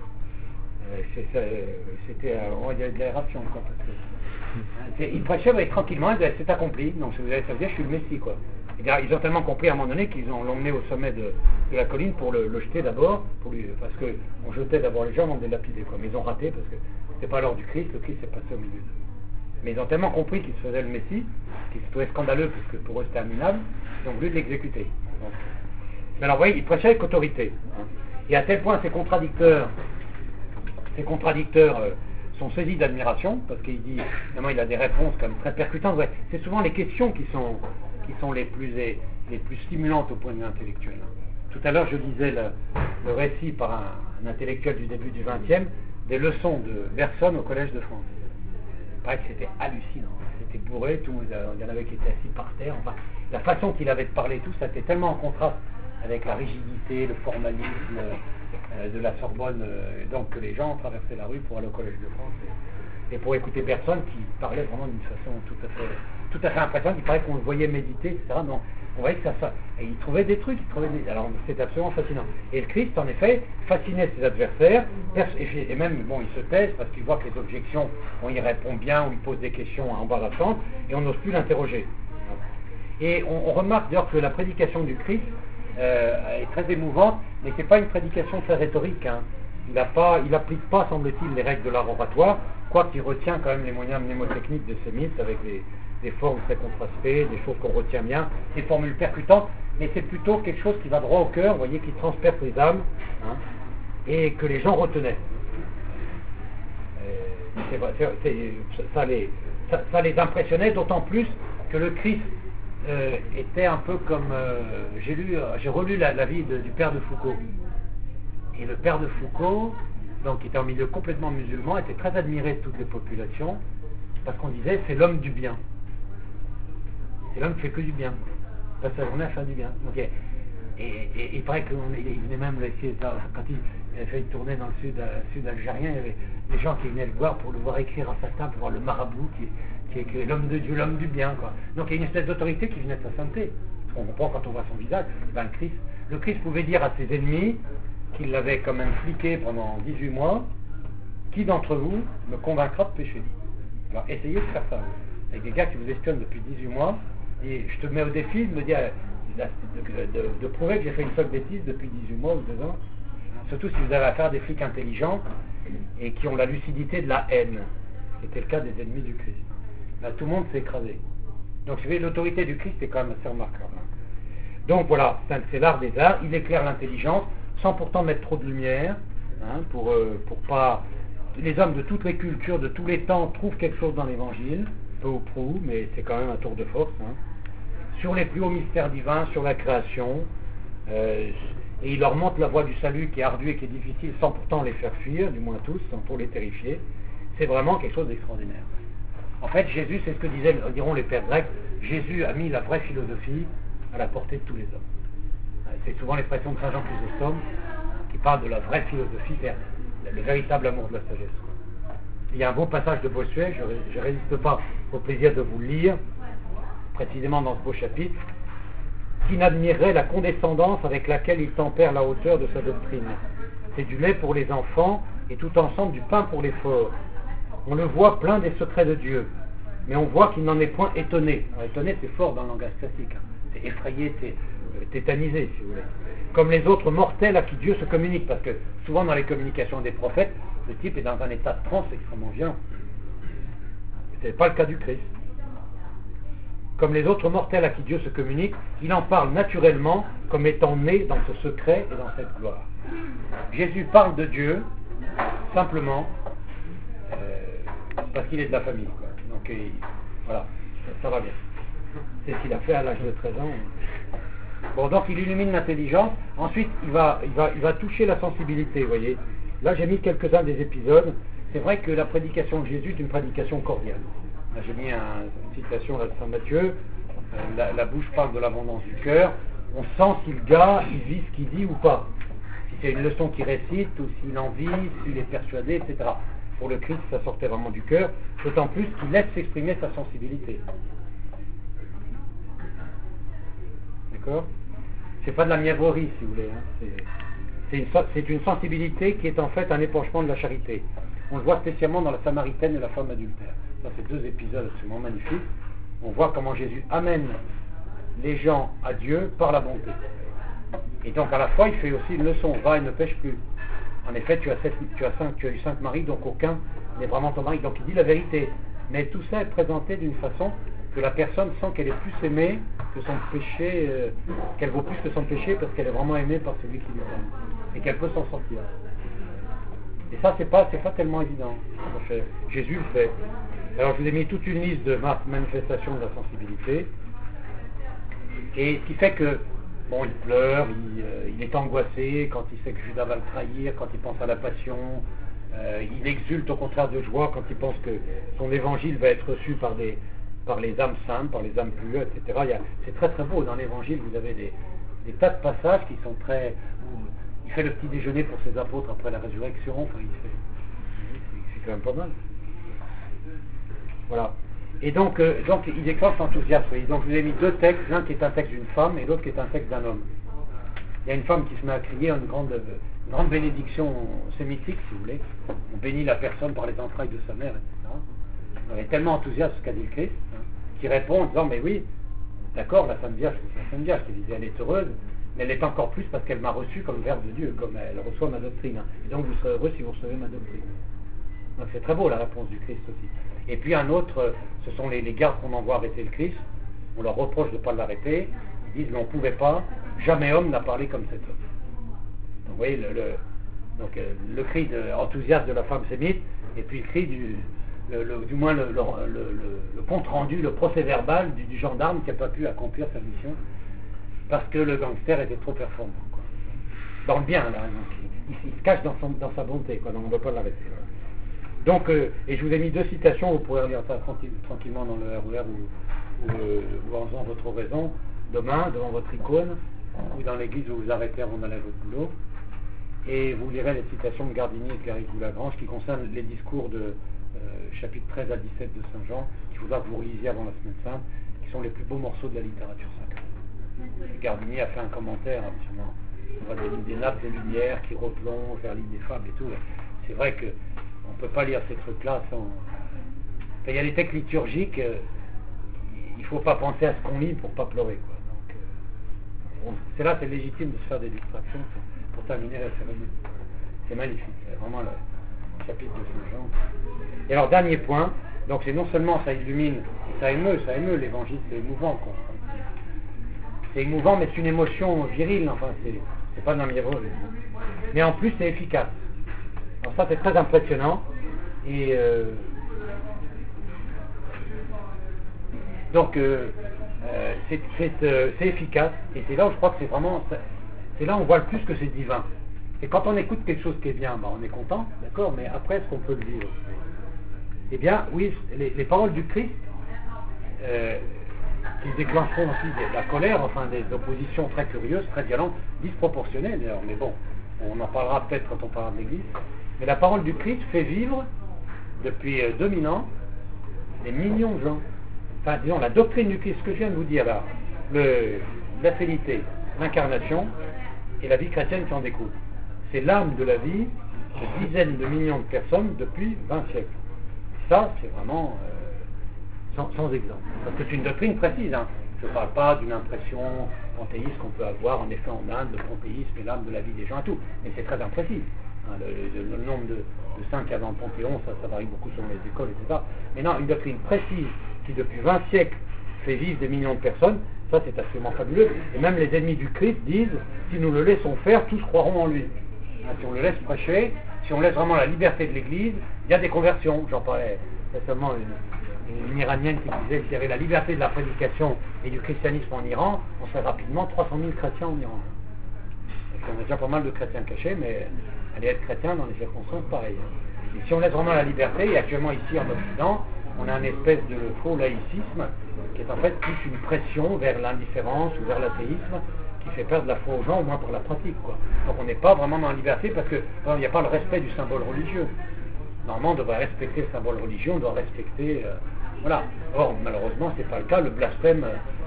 Euh, c'est, c'était euh, il y avait de l'aération, quoi, parce que... C'est, il prêchait ouais, tranquillement, il disait, c'est accompli, donc ça veut dire je suis le Messie, quoi. Et ils ont tellement compris à un moment donné qu'ils ont l'emmené au sommet de, de la colline pour le, le jeter d'abord, pour lui, parce qu'on jetait d'abord les gens avant de les lapider, quoi. Mais ils ont raté parce que c'était pas l'heure du Christ, le Christ s'est passé au milieu d'eux. Mais ils ont tellement compris qu'ils se faisaient le Messie, qu'ils se trouvaient scandaleux parce que pour eux c'était minable, ils ont voulu l'exécuter. Donc. Mais alors vous voyez, il prêchait avec autorité. Hein. Et à tel point ces contradicteurs, ces contradicteurs euh, sont saisis d'admiration, parce qu'il dit, évidemment il a des réponses comme très percutantes. Ouais. C'est souvent les questions qui sont, qui sont les, plus, les plus stimulantes au point de vue intellectuel. Tout à l'heure je lisais le, le récit par un, un intellectuel du début du vingtième des leçons de Bergson au Collège de France. Pareil, c'était hallucinant, c'était bourré, tout, il y en avait qui étaient assis par terre, enfin, la façon qu'il avait de parler, tout ça était tellement en contraste avec la rigidité, le formalisme euh, de la Sorbonne, euh, donc que les gens traversaient la rue pour aller au Collège de France et, et pour écouter personne qui parlait vraiment d'une façon tout à fait, tout à fait impressionnante. Il paraît qu'on le voyait méditer, et cetera. Non, on voyait que ça, ça et il trouvait des trucs, il trouvait des, alors c'était absolument fascinant. Et le Christ, en effet, fascinait ses adversaires, et, et même, bon, il se taise parce qu'il voit que les objections, on y répond bien, ou il pose des questions embarrassantes, et on n'ose plus l'interroger. Et on, on remarque d'ailleurs que la prédication du Christ euh, est très émouvante, mais c'est pas une prédication très rhétorique. Hein. Il n'applique pas, semble-t-il, les règles de l'art oratoire, quoiqu'il retient quand même les moyens mnémotechniques de ses mythes avec les, des formes très contrastées, des choses qu'on retient bien, des formules percutantes, mais c'est plutôt quelque chose qui va droit au cœur, vous voyez, qui transperce les âmes, hein, et que les gens retenaient. Euh, c'est, c'est, c'est, ça, les, ça, ça les impressionnait, d'autant plus que le Christ euh, était un peu comme... Euh, j'ai lu, j'ai relu la, la vie de, du père de Foucault. Et le père de Foucault, donc, qui était en milieu complètement musulman, était très admiré de toutes les populations, parce qu'on disait c'est l'homme du bien. C'est l'homme qui fait que du bien. Il passe sa journée à faire du bien. Donc, et, et, et il paraît qu'il venait même, quand il, il avait fait tourner dans le sud, euh, sud algérien, il y avait des gens qui venaient le voir pour le voir écrire à sa table, pour voir le marabout qui, qui est, qui est l'homme de Dieu, l'homme du bien, quoi. Donc il y a une espèce d'autorité qui venait de sa sainteté. On comprend quand on voit son visage. Ben, le Christ, le Christ pouvait dire à ses ennemis, qu'il l'avait quand même fliqué pendant dix-huit mois, qui d'entre vous me convaincra de pécher? Alors essayez de faire ça. Avec des gars qui vous espionnent depuis dix-huit mois, et je te mets au défi de me dire, de, de, de, de prouver que j'ai fait une seule bêtise depuis dix-huit mois ou deux ans. Surtout si vous avez affaire à des flics intelligents et qui ont la lucidité de la haine. C'était le cas des ennemis du Christ. Là, tout le monde s'est écrasé. Donc, vous voyez, l'autorité du Christ est quand même assez remarquable. Donc, voilà, c'est l'art des arts. Il éclaire l'intelligence, sans pourtant mettre trop de lumière, hein, pour, euh, pour pas... Les hommes de toutes les cultures, de tous les temps, trouvent quelque chose dans l'Évangile, peu ou prou, mais c'est quand même un tour de force. Hein. Sur les plus hauts mystères divins, sur la création, euh, et il leur montre la voie du salut qui est ardue et qui est difficile, sans pourtant les faire fuir, du moins tous, sans pour les terrifier. C'est vraiment quelque chose d'extraordinaire. En fait, Jésus, c'est ce que disaient, diront les pères grecs, Jésus a mis la vraie philosophie à la portée de tous les hommes. C'est souvent l'expression de Saint Jean Chrysostome qui parle de la vraie philosophie, c'est le véritable amour de la sagesse. Il y a un beau passage de Bossuet, je ne résiste pas au plaisir de vous le lire, précisément dans ce beau chapitre, qui n'admirerait la condescendance avec laquelle il tempère la hauteur de sa doctrine. C'est du lait pour les enfants et tout ensemble du pain pour les forts. On le voit plein des secrets de Dieu, mais on voit qu'il n'en est point étonné. Alors, étonné, c'est fort dans le langage classique. Hein. C'est effrayé, c'est euh, tétanisé, si vous voulez. Comme les autres mortels à qui Dieu se communique, parce que souvent dans les communications des prophètes, le type est dans un état de transe extrêmement violent. Ce n'est pas le cas du Christ. Comme les autres mortels à qui Dieu se communique, il en parle naturellement comme étant né dans ce secret et dans cette gloire. Jésus parle de Dieu simplement euh, parce qu'il est de la famille. Quoi. Donc et, voilà, ça, ça va bien. C'est ce qu'il a fait à l'âge de treize ans. Bon, donc il illumine l'intelligence. Ensuite, il va, il va, il va toucher la sensibilité, vous voyez. Là, j'ai mis quelques-uns des épisodes. C'est vrai que la prédication de Jésus est une prédication cordiale. Là, j'ai mis un, une citation là, de Saint Matthieu. Euh, la, la bouche parle de l'abondance du cœur. On sent si le gars, il vit ce qu'il dit ou pas. Si c'est une leçon qu'il récite, ou s'il en vit, s'il est persuadé, et cetera. Pour le Christ, ça sortait vraiment du cœur. D'autant plus qu'il laisse s'exprimer sa sensibilité. D'accord ? C'est pas de la mièvrerie, si vous voulez. Hein. C'est, c'est, une, c'est une sensibilité qui est en fait un épanchement de la charité. On le voit spécialement dans la Samaritaine et la femme adultère. Ça, c'est deux épisodes absolument magnifiques. On voit comment Jésus amène les gens à Dieu par la bonté. Et donc à la fois, il fait aussi une leçon. Va et ne pêche plus. En effet, tu as, sept, tu as, cinq, tu as eu cinq maris, donc aucun n'est vraiment ton mari. Donc il dit la vérité. Mais tout ça est présenté d'une façon que la personne sent qu'elle est plus aimée que son péché, euh, qu'elle vaut plus que son péché parce qu'elle est vraiment aimée par celui qui lui aime. Et qu'elle peut s'en sortir. Et ça, c'est pas, c'est pas tellement évident. Jésus le fait. Alors, je vous ai mis toute une liste de manifestations de la sensibilité. Et ce qui fait que, bon, il pleure, il, euh, il est angoissé quand il sait que Judas va le trahir, quand il pense à la passion. Euh, il exulte au contraire de joie quand il pense que son évangile va être reçu par, des, par les âmes saintes, par les âmes pures, et cetera. Il y a, c'est très très beau. Dans l'évangile, vous avez des, des tas de passages qui sont très... Où il fait le petit déjeuner pour ses apôtres après la résurrection. Enfin, il fait... C'est, c'est quand même pas mal. Voilà. Et donc, euh, donc il déclenche l'enthousiasme. Et donc, je vous ai mis deux textes, l'un qui est un texte d'une femme et l'autre qui est un texte d'un homme. Il y a une femme qui se met à crier une grande, une grande bénédiction sémitique, si vous voulez. On bénit la personne par les entrailles de sa mère, et cetera. Elle est tellement enthousiaste ce qu'a dit le Christ, hein, qui répond en disant, mais oui, d'accord, la Sainte Vierge, c'est la Sainte Vierge qui disait, elle est heureuse, mais elle est encore plus parce qu'elle m'a reçu comme Verbe de Dieu, comme elle reçoit ma doctrine. Hein. Et donc, vous serez heureux si vous recevez ma doctrine. Donc, c'est très beau la réponse du Christ aussi. Et puis un autre, ce sont les, les gardes qu'on envoie arrêter le Christ. On leur reproche de ne pas l'arrêter. Ils disent, mais on ne pouvait pas. Jamais homme n'a parlé comme cet homme. Donc vous voyez, le, le, donc, euh, le cri de, enthousiaste de la femme sémite, et puis le cri du, le, le, du moins le, le, le, le compte-rendu, le procès-verbal du, du gendarme qui n'a pas pu accomplir sa mission, parce que le gangster était trop performant. Quoi. Dans le bien, là. Donc, il, il se cache dans, son, dans sa bonté, quoi, donc on ne peut pas l'arrêter. Voilà. Donc, euh, et je vous ai mis deux citations, vous pourrez lire ça tranquille, tranquillement dans le R E R ou, ou, euh, ou en faisant votre oraison, demain, devant votre icône, ou dans l'église où vous arrêtez avant d'aller à votre boulot, et vous lirez les citations de Gardini et de Garrigou-Lagrange qui concernent les discours de euh, chapitre treize à dix-sept de Saint Jean, qu'il faudra que vous relisiez avant la semaine sainte, qui sont les plus beaux morceaux de la littérature sacrée. Gardini a fait un commentaire absolument. On voit des, des nappes de lumière qui replongent vers l'île des fables et tout. C'est vrai que on ne peut pas lire ces trucs-là sans... Enfin, il y a des textes liturgiques, euh, il ne faut pas penser à ce qu'on lit pour ne pas pleurer, quoi. Donc, euh, bon, c'est là, c'est légitime de se faire des distractions pour, pour terminer la cérémonie. C'est magnifique, c'est vraiment le chapitre de Saint Jean. Et alors, dernier point, donc c'est non seulement ça illumine, ça émeut, ça émeut, l'évangile, c'est émouvant, quoi. C'est émouvant, mais c'est une émotion virile, enfin, c'est, c'est pas d'un mièvre. Mais en plus, c'est efficace. Alors ça, c'est très impressionnant. Et euh, donc, euh, euh, c'est, c'est, euh, c'est efficace. Et c'est là où je crois que c'est vraiment... C'est là où on voit le plus que c'est divin. Et quand on écoute quelque chose qui est bien, ben on est content, d'accord, mais après, est-ce qu'on peut le vivre? Eh bien, oui, les, les paroles du Christ... Euh, qui déclencheront aussi de la colère, enfin des oppositions très curieuses, très violentes, disproportionnées d'ailleurs, mais bon, on en parlera peut-être quand on parlera de l'Église. Mais la parole du Christ fait vivre, depuis deux mille ans, des millions de gens. Enfin, disons, la doctrine du Christ, ce que je viens de vous dire là, le, la fidélité, l'incarnation, et la vie chrétienne qui en découle. C'est l'âme de la vie de dizaines de millions de personnes depuis vingt siècles. Ça, c'est vraiment... Euh, Sans, sans exemple. Parce que c'est une doctrine précise. Hein. Je ne parle pas d'une impression panthéiste qu'on peut avoir en effet en Inde, le panthéisme et l'âme de la vie des gens et tout. Mais c'est très imprécis. Hein, le, le, le nombre de, de saints qu'il y a dans le Panthéon, ça, ça varie beaucoup selon les écoles, et cetera. Mais non, une doctrine précise qui depuis vingt siècles fait vivre des millions de personnes, ça c'est absolument fabuleux. Et même les ennemis du Christ disent, si nous le laissons faire, tous croiront en lui. Hein, si on le laisse prêcher, si on laisse vraiment la liberté de l'Église, il y a des conversions. J'en parlais récemment une... une iranienne qui disait qu'il y avait la liberté de la prédication et du christianisme en Iran, on serait rapidement trois cent mille chrétiens en Iran. Et on a déjà pas mal de chrétiens cachés, mais aller être chrétien dans des circonstances pareilles. Et si on laisse vraiment la liberté, et actuellement ici en Occident, on a une espèce de faux laïcisme qui est en fait plus une pression vers l'indifférence ou vers l'athéisme qui fait perdre la foi aux gens, au moins pour la pratique, quoi. Donc on n'est pas vraiment dans la liberté parce qu'il n'y a pas le respect du symbole religieux. Normalement, on devrait respecter le symbole religieux, on doit respecter... Euh, voilà. Or, malheureusement, ce n'est pas le cas. Le blasphème,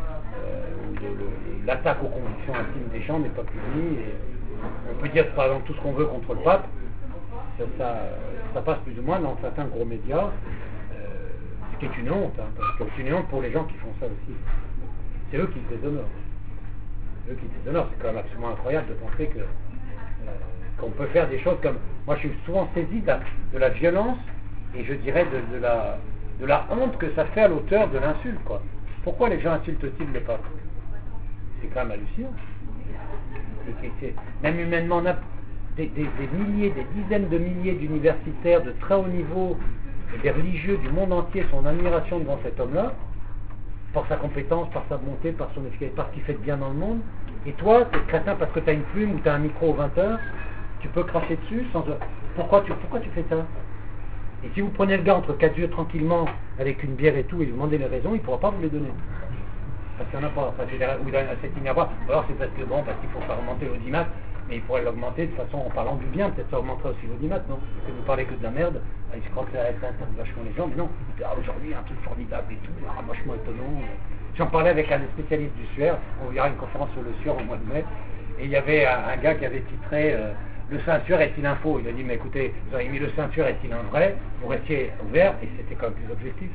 euh, le, le, l'attaque aux convictions intimes des gens n'est pas punie. Et on peut dire, par exemple, tout ce qu'on veut contre le pape. Ça, ça, ça passe plus ou moins dans certains gros médias. Euh, ce qui est une honte, hein, parce que c'est une honte pour les gens qui font ça aussi. C'est eux qui se déshonorent. C'est eux qui se déshonorent. C'est quand même absolument incroyable de penser que... Euh, qu'on peut faire des choses comme... Moi, je suis souvent saisi de la, de la violence et je dirais de, de, la, de la honte que ça fait à l'auteur de l'insulte, quoi. Pourquoi les gens insultent-ils le pape? C'est quand même hallucinant. Et, et, c'est, même humainement, on a des, des, des milliers, des dizaines de milliers d'universitaires de très haut niveau et des religieux du monde entier sont en admiration devant cet homme-là, par sa compétence, par sa bonté, par son efficacité, par ce qu'il fait de bien dans le monde. Et toi, tu es chrétien parce que tu as une plume ou tu as un micro aux vingt heures, tu peux cracher dessus sans... Pourquoi tu, pourquoi tu fais ça? Et si vous prenez le gars entre quatre yeux tranquillement avec une bière et tout et vous demandez les raisons, il ne pourra pas vous les donner. Parce qu'il n'y en a pas. Enfin, ou il y en a sept, il n'y a pas. Alors c'est parce que bon, parce qu'il faut faire augmenter l'audimat, mais il pourrait l'augmenter de façon en parlant du bien, peut-être ça augmenterait aussi l'audimat, non? Parce que vous parlez que de la merde, ah, je crois que ça intéresse vachement les gens, mais non, ah, aujourd'hui un truc formidable et tout, ah, vachement étonnant. J'en parlais avec un des spécialistes du suaire, il y aura une conférence sur le suaire au mois de mai, et il y avait un, un gars qui avait titré euh, le Saint-Suaire est-il un faux? Il a dit, mais écoutez, vous avez mis le Saint-Suaire est-il un vrai? Vous restiez ouvert, et c'était quand même plus objectif.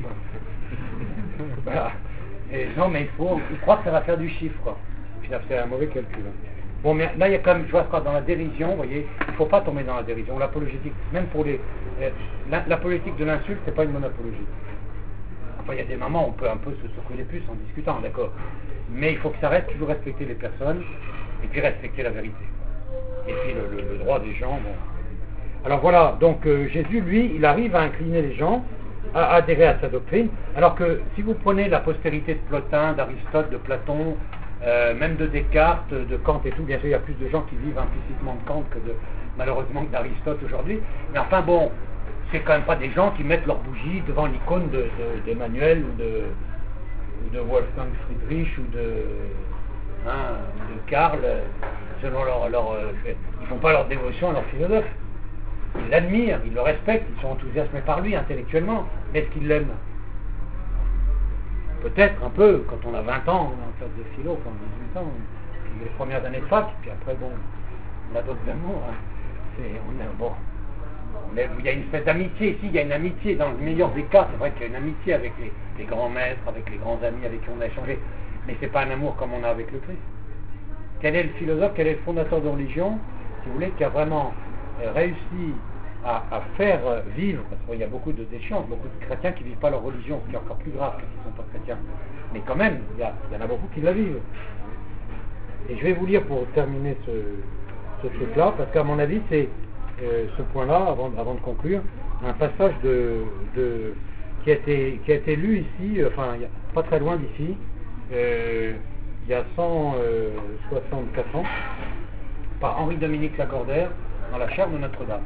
Voilà. Et non, mais il faut, il croit que ça va faire du chiffre, quoi. Puis là, c'est un mauvais calcul. Bon, mais là, il y a quand même, je vois ça dans la dérision, vous voyez, il ne faut pas tomber dans la dérision. L'apologétique, même pour les... Euh, la, la politique de l'insulte, c'est pas une bonne apologie. Enfin, il y a des moments où on peut un peu se secouer les puces en discutant, d'accord. Mais il faut que ça reste toujours respecter les personnes, et puis respecter la vérité. Et puis le, le, le droit des gens, bon. Alors voilà, donc euh, Jésus, lui, il arrive à incliner les gens, à adhérer à sa doctrine, alors que si vous prenez la postérité de Plotin, d'Aristote, de Platon, euh, même de Descartes, de Kant et tout, bien sûr il y a plus de gens qui vivent implicitement de Kant que de, malheureusement que d'Aristote aujourd'hui, mais enfin bon, c'est quand même pas des gens qui mettent leur bougie devant l'icône de, de, d'Emmanuel ou de, ou de Wolfgang Friedrich, ou de, hein, de Karl, selon leur... leur euh, ils font pas leur dévotion à leur philosophe. Ils l'admirent, ils le respectent, ils sont enthousiasmés par lui intellectuellement, mais est-ce qu'ils l'aiment? Peut-être un peu, quand on a vingt ans, on est en classe de philo, quand on a dix-huit ans, puis les premières années de fac, puis après, bon, on a d'autres amours. Hein. C'est, on a, bon, on a, il y a une espèce d'amitié ici, il y a une amitié, dans le meilleur des cas, c'est vrai qu'il y a une amitié avec les, les grands maîtres, avec les grands amis avec qui on a échangé, mais c'est pas un amour comme on a avec le Christ. Quel est le philosophe, quel est le fondateur de religion, si vous voulez, qui a vraiment euh, réussi à, à faire vivre, parce qu'il y a beaucoup de déchéances, beaucoup de chrétiens qui ne vivent pas leur religion, ce qui est encore plus grave qu'ils ne sont pas chrétiens. Mais quand même, il y, a, il y en a beaucoup qui la vivent. Et je vais vous lire pour terminer ce, ce truc-là, parce qu'à mon avis, c'est euh, ce point-là, avant, avant de conclure, un passage de, de, qui, a été, qui a été lu ici, enfin, il y a, pas très loin d'ici, euh, il y a cent soixante-quatre ans, par Henri-Dominique Lacordaire, dans la chaire de Notre-Dame.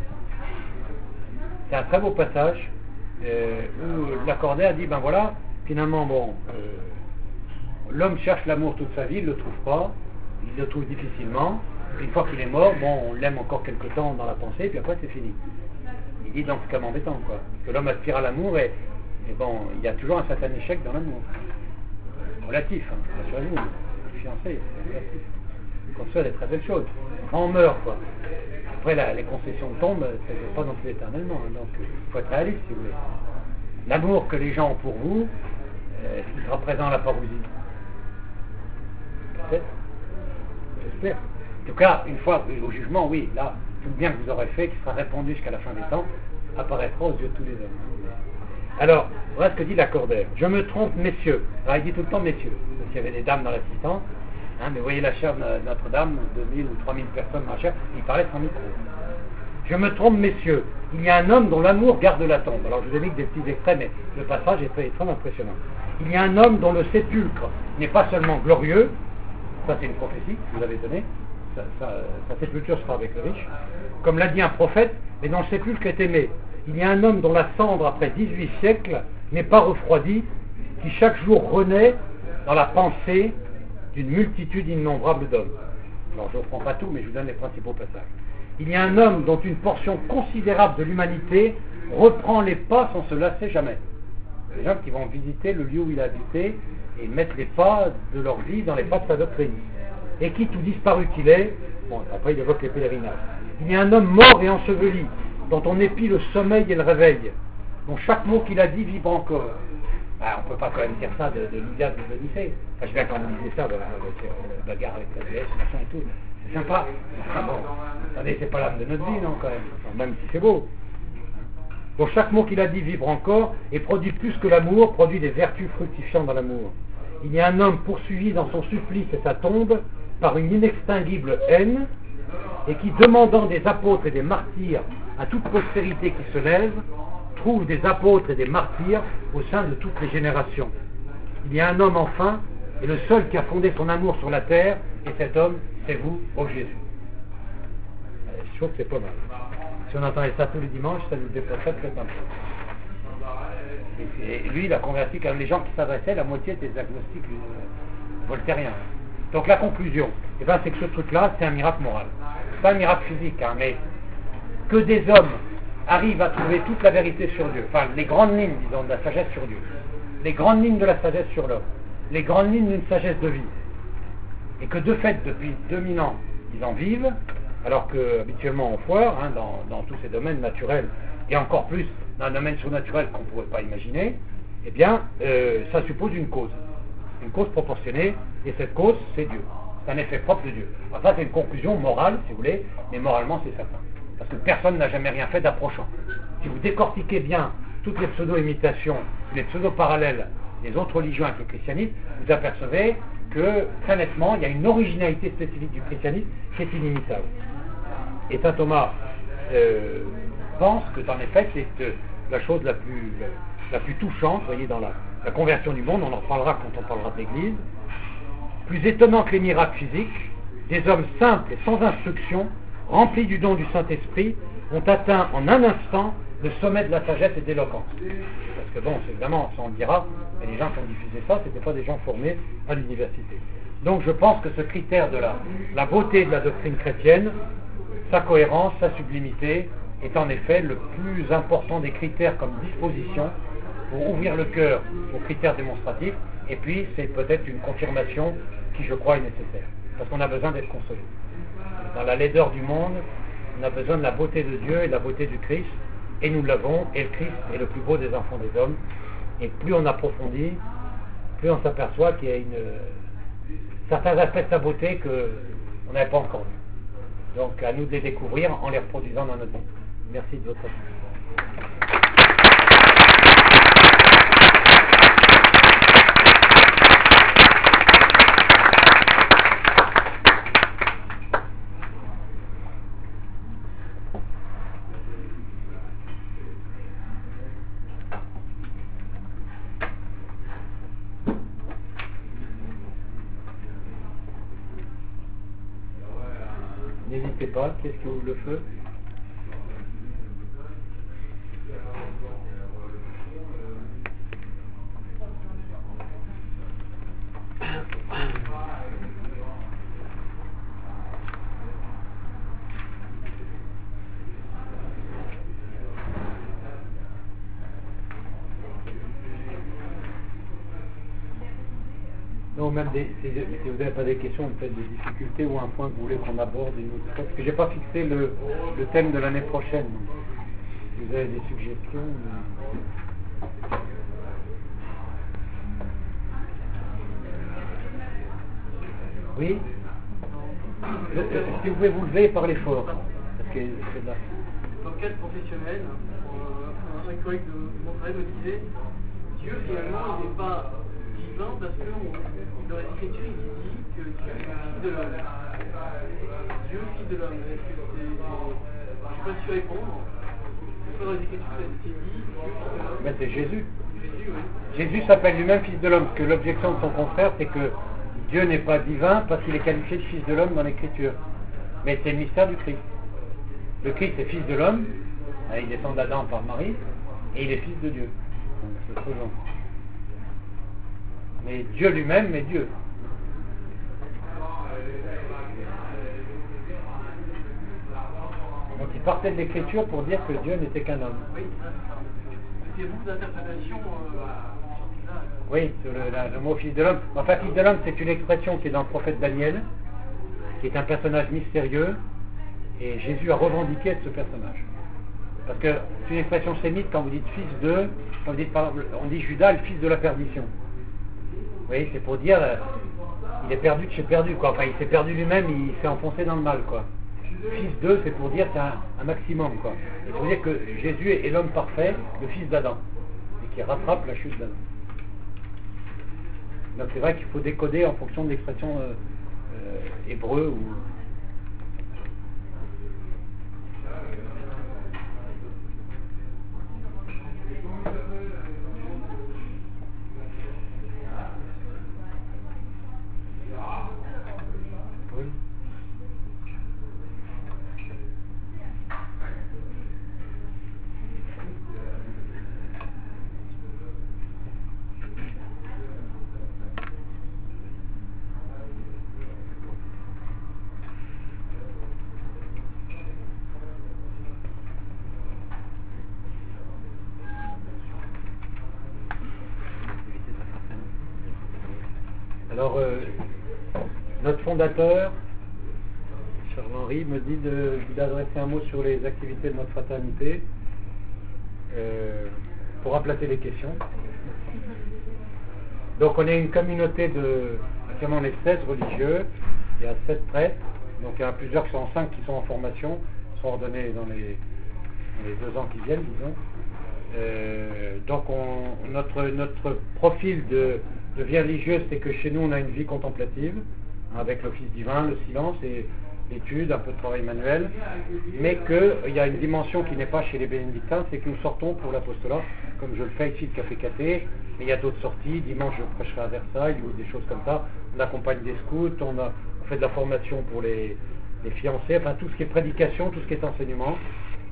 C'est un très beau passage euh, où Lacordaire dit, ben voilà, finalement, bon, euh, l'homme cherche l'amour toute sa vie, il ne le trouve pas, il le trouve difficilement, puis une fois qu'il est mort, bon, on l'aime encore quelque temps dans la pensée, puis après c'est fini. Il dit donc c'est quand même embêtant, quoi, parce que l'homme aspire à l'amour, et, et bon, il y a toujours un certain échec dans l'amour. Relatif, hein, rassurez-vous, fiancé, c'est relatif. On construit des très belles choses. Quand on meurt, quoi. Après, la, les concessions tombent, ça ne dure pas non plus éternellement. Hein, donc, il faut être réaliste, si vous voulez. L'amour que les gens ont pour vous, euh, est-ce qu'il sera présent à la parousie? Peut-être. J'espère. En tout cas, une fois au jugement, oui, là, tout le bien que vous aurez fait, qui sera répandu jusqu'à la fin des temps, apparaîtra aux yeux de tous les hommes. Alors, voilà ce que dit Lacordaire. Je me trompe, messieurs. Alors, il dit tout le temps messieurs, parce qu'il y avait des dames dans l'assistance. Hein, mais vous voyez la chaire de Notre-Dame, deux mille ou trois mille personnes dans la chaire, il parlait sans micro. Je me trompe, messieurs, il y a un homme dont l'amour garde la tombe. Alors je vous ai mis que des petits extraits, mais le passage est très, très impressionnant. Il y a un homme dont le sépulcre n'est pas seulement glorieux, ça c'est une prophétie que vous avez donnée, sa, sa, sa sépulture sera avec le riche, comme l'a dit un prophète, mais dont le sépulcre est aimé. Il y a un homme dont la cendre, après dix-huit siècles, n'est pas refroidie, qui chaque jour renaît dans la pensée d'une multitude innombrable d'hommes. Alors je ne reprends pas tout, mais je vous donne les principaux passages. Il y a un homme dont une portion considérable de l'humanité reprend les pas sans se lasser jamais. Les gens qui vont visiter le lieu où il a habité et mettre les pas de leur vie dans les pas de sa doctrine. Et qui, tout disparu qu'il est, bon, après il évoque les pèlerinages. Il y a un homme mort et enseveli, dont on épie le sommeil et le réveil, dont chaque mot qu'il a dit vibre encore. Ah, on ne peut pas quand même dire ça de, de l'Iliade de l'Odyssée. Enfin, je viens quand on disait ça, voilà, avec euh, la bagarre avec la déesse, machin et tout. C'est sympa. Ah bon, attendez, c'est pas l'âme de notre vie, non, quand même. Enfin, même si c'est beau. Donc chaque mot qu'il a dit vibre encore et produit plus que l'amour, produit des vertus fructifiantes dans l'amour. Il y a un homme poursuivi dans son supplice et sa tombe par une inextinguible haine et qui, demandant des apôtres et des martyrs à toute postérité qui se lève, trouve des apôtres et des martyrs au sein de toutes les générations. Il y a un homme enfin, et le seul qui a fondé son amour sur la terre, et cet homme, c'est vous, ô Jésus. Je trouve que c'est pas mal. Si on entendait ça tous les dimanches, ça nous déplacerait très simple. Et, et lui, il a converti quand même les gens qui s'adressaient, la moitié des agnostiques euh, voltairiens. Donc la conclusion, eh ben, c'est que ce truc-là, c'est un miracle moral. C'est pas un miracle physique, hein, mais que des hommes arrivent à trouver toute la vérité sur Dieu, enfin les grandes lignes, disons, de la sagesse sur Dieu, les grandes lignes de la sagesse sur l'homme, les grandes lignes d'une sagesse de vie, et que de fait, depuis deux mille ans, ils en vivent, alors que habituellement on foire, hein, dans, dans tous ces domaines naturels, et encore plus dans un domaine surnaturel qu'on ne pourrait pas imaginer, eh bien, euh, ça suppose une cause, une cause proportionnée, et cette cause, c'est Dieu. C'est un effet propre de Dieu. Alors ça, c'est une conclusion morale, si vous voulez, mais moralement, c'est certain. Parce que personne n'a jamais rien fait d'approchant. Si vous décortiquez bien toutes les pseudo-imitations, les pseudo-parallèles des autres religions avec le christianisme, vous apercevez que, très nettement, il y a une originalité spécifique du christianisme qui est inimitable. Et saint Thomas euh, pense que, en effet, c'est euh, la chose la plus, la, la plus touchante, vous voyez, dans la, la conversion du monde, on en reparlera quand on parlera de l'Église, plus étonnant que les miracles physiques, des hommes simples et sans instruction, remplis du don du Saint-Esprit, ont atteint en un instant le sommet de la sagesse et de l'éloquence. Parce Parce que bon, c'est évidemment, ça on le dira, et les gens qui ont diffusé ça, ce n'étaient pas des gens formés à l'université. Donc je pense que ce critère de la, la beauté de la doctrine chrétienne, sa cohérence, sa sublimité, est en effet le plus important des critères comme disposition pour ouvrir le cœur aux critères démonstratifs, et puis c'est peut-être une confirmation qui, je crois, est nécessaire. Parce qu'on a besoin d'être consolé. Dans la laideur du monde, on a besoin de la beauté de Dieu et de la beauté du Christ, et nous l'avons, et le Christ est le plus beau des enfants des hommes. Et plus on approfondit, plus on s'aperçoit qu'il y a une, certains aspects de sa beauté qu'on n'avait pas encore vus. Donc à nous de les découvrir en les reproduisant dans notre vie. Merci de votre attention. N'hésitez pas, qu'est-ce qui ouvre le feu? Non, même des, si, si vous n'avez pas des questions, vous faites des difficultés ou un point que vous voulez qu'on aborde une autre fois, parce que j'ai pas fixé le, le thème de l'année prochaine. Donc, si vous avez des suggestions. Mais... Oui. Si vous pouvez vous lever, parlez fort. Parce que c'est là. Dans le cadre professionnel, euh, un collègue de mon frère me disait, Dieu finalement il n'est pas divin parce que on, dans l'Écriture il dit que Dieu est fils de l'homme. Dieu fils de l'homme. Est-ce que c'est, je ne sais pas si tu répondre. Dans les Écritures c'est dit Dieu fils de l'homme. Mais c'est Jésus. Jésus, oui. Jésus s'appelle lui-même fils de l'homme, parce que l'objection de son confrère, c'est que Dieu n'est pas divin parce qu'il est qualifié de fils de l'homme dans l'Écriture. Mais c'est le mystère du Christ. Le Christ est fils de l'homme, il descend d'Adam par Marie, et il est fils de Dieu. Donc c'est ce genre. Mais Dieu lui-même est Dieu. Donc il partait de l'Écriture pour dire que Dieu n'était qu'un homme. Oui, il y a beaucoup d'interprétations. Euh... Oui, sur le, la, le mot fils de l'homme. Enfin, fils de l'homme, c'est une expression qui est dans le prophète Daniel, qui est un personnage mystérieux, et Jésus a revendiqué être ce personnage. Parce que c'est une expression sémite quand vous dites fils de, quand vous dites, on dit Judas, le fils de la perdition. Vous voyez, c'est pour dire, euh, il est perdu de chez perdu, quoi. Enfin, il s'est perdu lui-même, il s'est enfoncé dans le mal, quoi. Fils de, c'est pour dire c'est un, un maximum, quoi. C'est pour dire que Jésus est, est l'homme parfait, le fils d'Adam, et qui rattrape la chute d'Adam. Donc c'est vrai qu'il faut décoder en fonction de l'expression euh, euh, hébreu ou... Oui. Alors, euh, notre fondateur, Charles-Henri, me dit de, d'adresser un mot sur les activités de notre fraternité euh, pour remplacer les questions. Donc, on est une communauté de, actuellement on est seize religieux, il y a sept prêtres, donc il y en a plusieurs qui sont en cinq qui sont en formation, qui seront ordonnés dans les, dans les deux ans qui viennent, disons. Euh, donc, on, notre, notre profil de de vie religieuse, c'est que chez nous on a une vie contemplative, avec l'office divin, le silence et l'étude, un peu de travail manuel, mais qu'il y a une dimension qui n'est pas chez les bénédictins, c'est que nous sortons pour l'apostolat, comme je le fais ici, le Café Caté, mais il y a d'autres sorties, dimanche je prêcherai à Versailles, ou des choses comme ça, on accompagne des scouts, on, a, on fait de la formation pour les, les fiancés, enfin tout ce qui est prédication, tout ce qui est enseignement,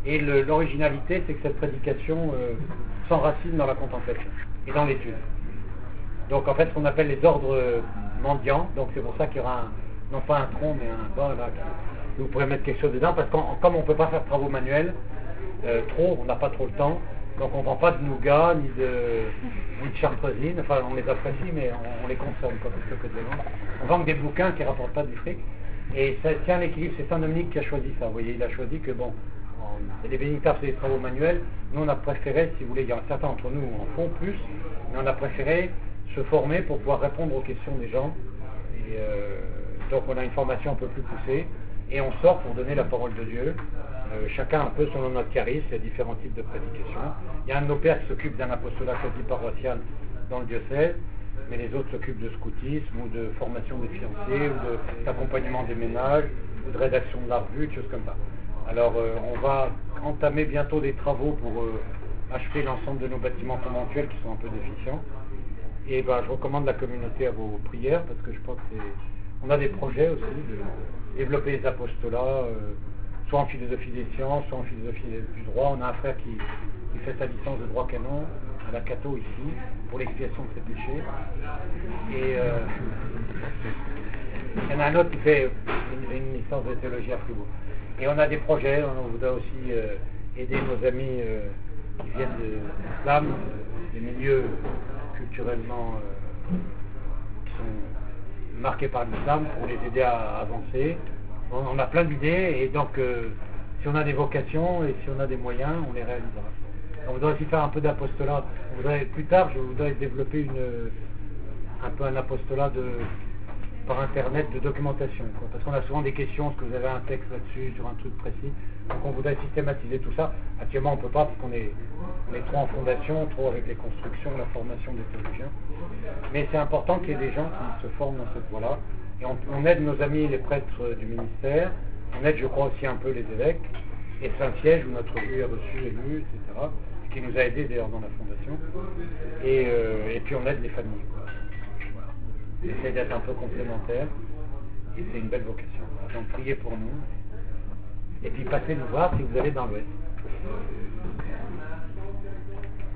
Et le- l'originalité, c'est que cette prédication euh, s'enracine dans la contemplation et dans l'étude. Donc en fait, ce qu'on appelle les ordres mendiants, donc c'est pour ça qu'il y aura un, non pas un tronc, mais un bas là, qui- vous pourrez mettre quelque chose dedans, parce que comme on ne peut pas faire de travaux manuels, euh, trop, on n'a pas trop le temps, donc on ne vend pas de nougat, ni de, ni de chartreusine, enfin on les apprécie, mais on, on les consomme quoi, plutôt que de les vendre. On vend que des bouquins qui ne rapportent pas du fric, et ça tient l'équilibre, c'est Saint-Dominique qui a choisi ça, vous voyez, il a choisi que bon, on- les bénédictins faisaient des travaux manuels, nous on a préféré, si vous voulez, il y a certains d'entre nous en font plus, mais on a préféré se former pour pouvoir répondre aux questions des gens, et euh, donc on a une formation un peu plus poussée, et on sort pour donner la parole de Dieu, euh, chacun un peu selon notre charisme, il y a différents types de prédications. Il y a un de nos pères qui s'occupe d'un apostolat quasi paroissial dans le diocèse, mais les autres s'occupent de scoutisme, ou de formation des fiancés, ou de- d'accompagnement des ménages, ou de rédaction de la revue, des choses comme ça. Alors euh, on va entamer bientôt des travaux pour euh, achever l'ensemble de nos bâtiments conventuels qui sont un peu déficients. Et ben, je recommande la communauté à vos prières, parce que je crois que c'est... On a des projets aussi de développer les apostolats, euh, soit en philosophie des sciences, soit en philosophie du droit. On a un frère qui, qui fait sa licence de droit canon à la Cato ici, pour l'expiation de ses péchés. Et euh, il y en a un autre qui fait une, une licence de théologie à Fribourg. Et on a des projets, on voudrait aussi euh, aider nos amis euh, qui viennent de l'islam, euh, des milieux culturellement euh, qui sont marqués par l'islam, pour les aider à avancer. On, on a plein d'idées, et donc euh, si on a des vocations et si on a des moyens, on les réalisera. On voudrait aussi faire un peu d'apostolat. On voudrait, plus tard, je voudrais développer une, un peu un apostolat de, par internet de documentation, quoi. Parce qu'on a souvent des questions, est-ce que vous avez un texte là-dessus, sur un truc précis. Donc on voudrait systématiser tout ça. Actuellement on ne peut pas, parce qu'on est, on est trop en fondation, trop avec les constructions, la formation des théologiens. Mais c'est important qu'il y ait des gens qui se forment dans cette voie-là. Et on, on aide nos amis les prêtres du ministère, on aide je crois aussi un peu les évêques, et Saint-Siège où notre revue est reçue, élue, et cetera, qui nous a aidés d'ailleurs dans la fondation. Et, euh, et puis on aide les familles, quoi. Voilà. On essaie d'être un peu complémentaires, et c'est une belle vocation. Donc priez pour nous, et puis passez nous voir si vous allez dans l'Ouest.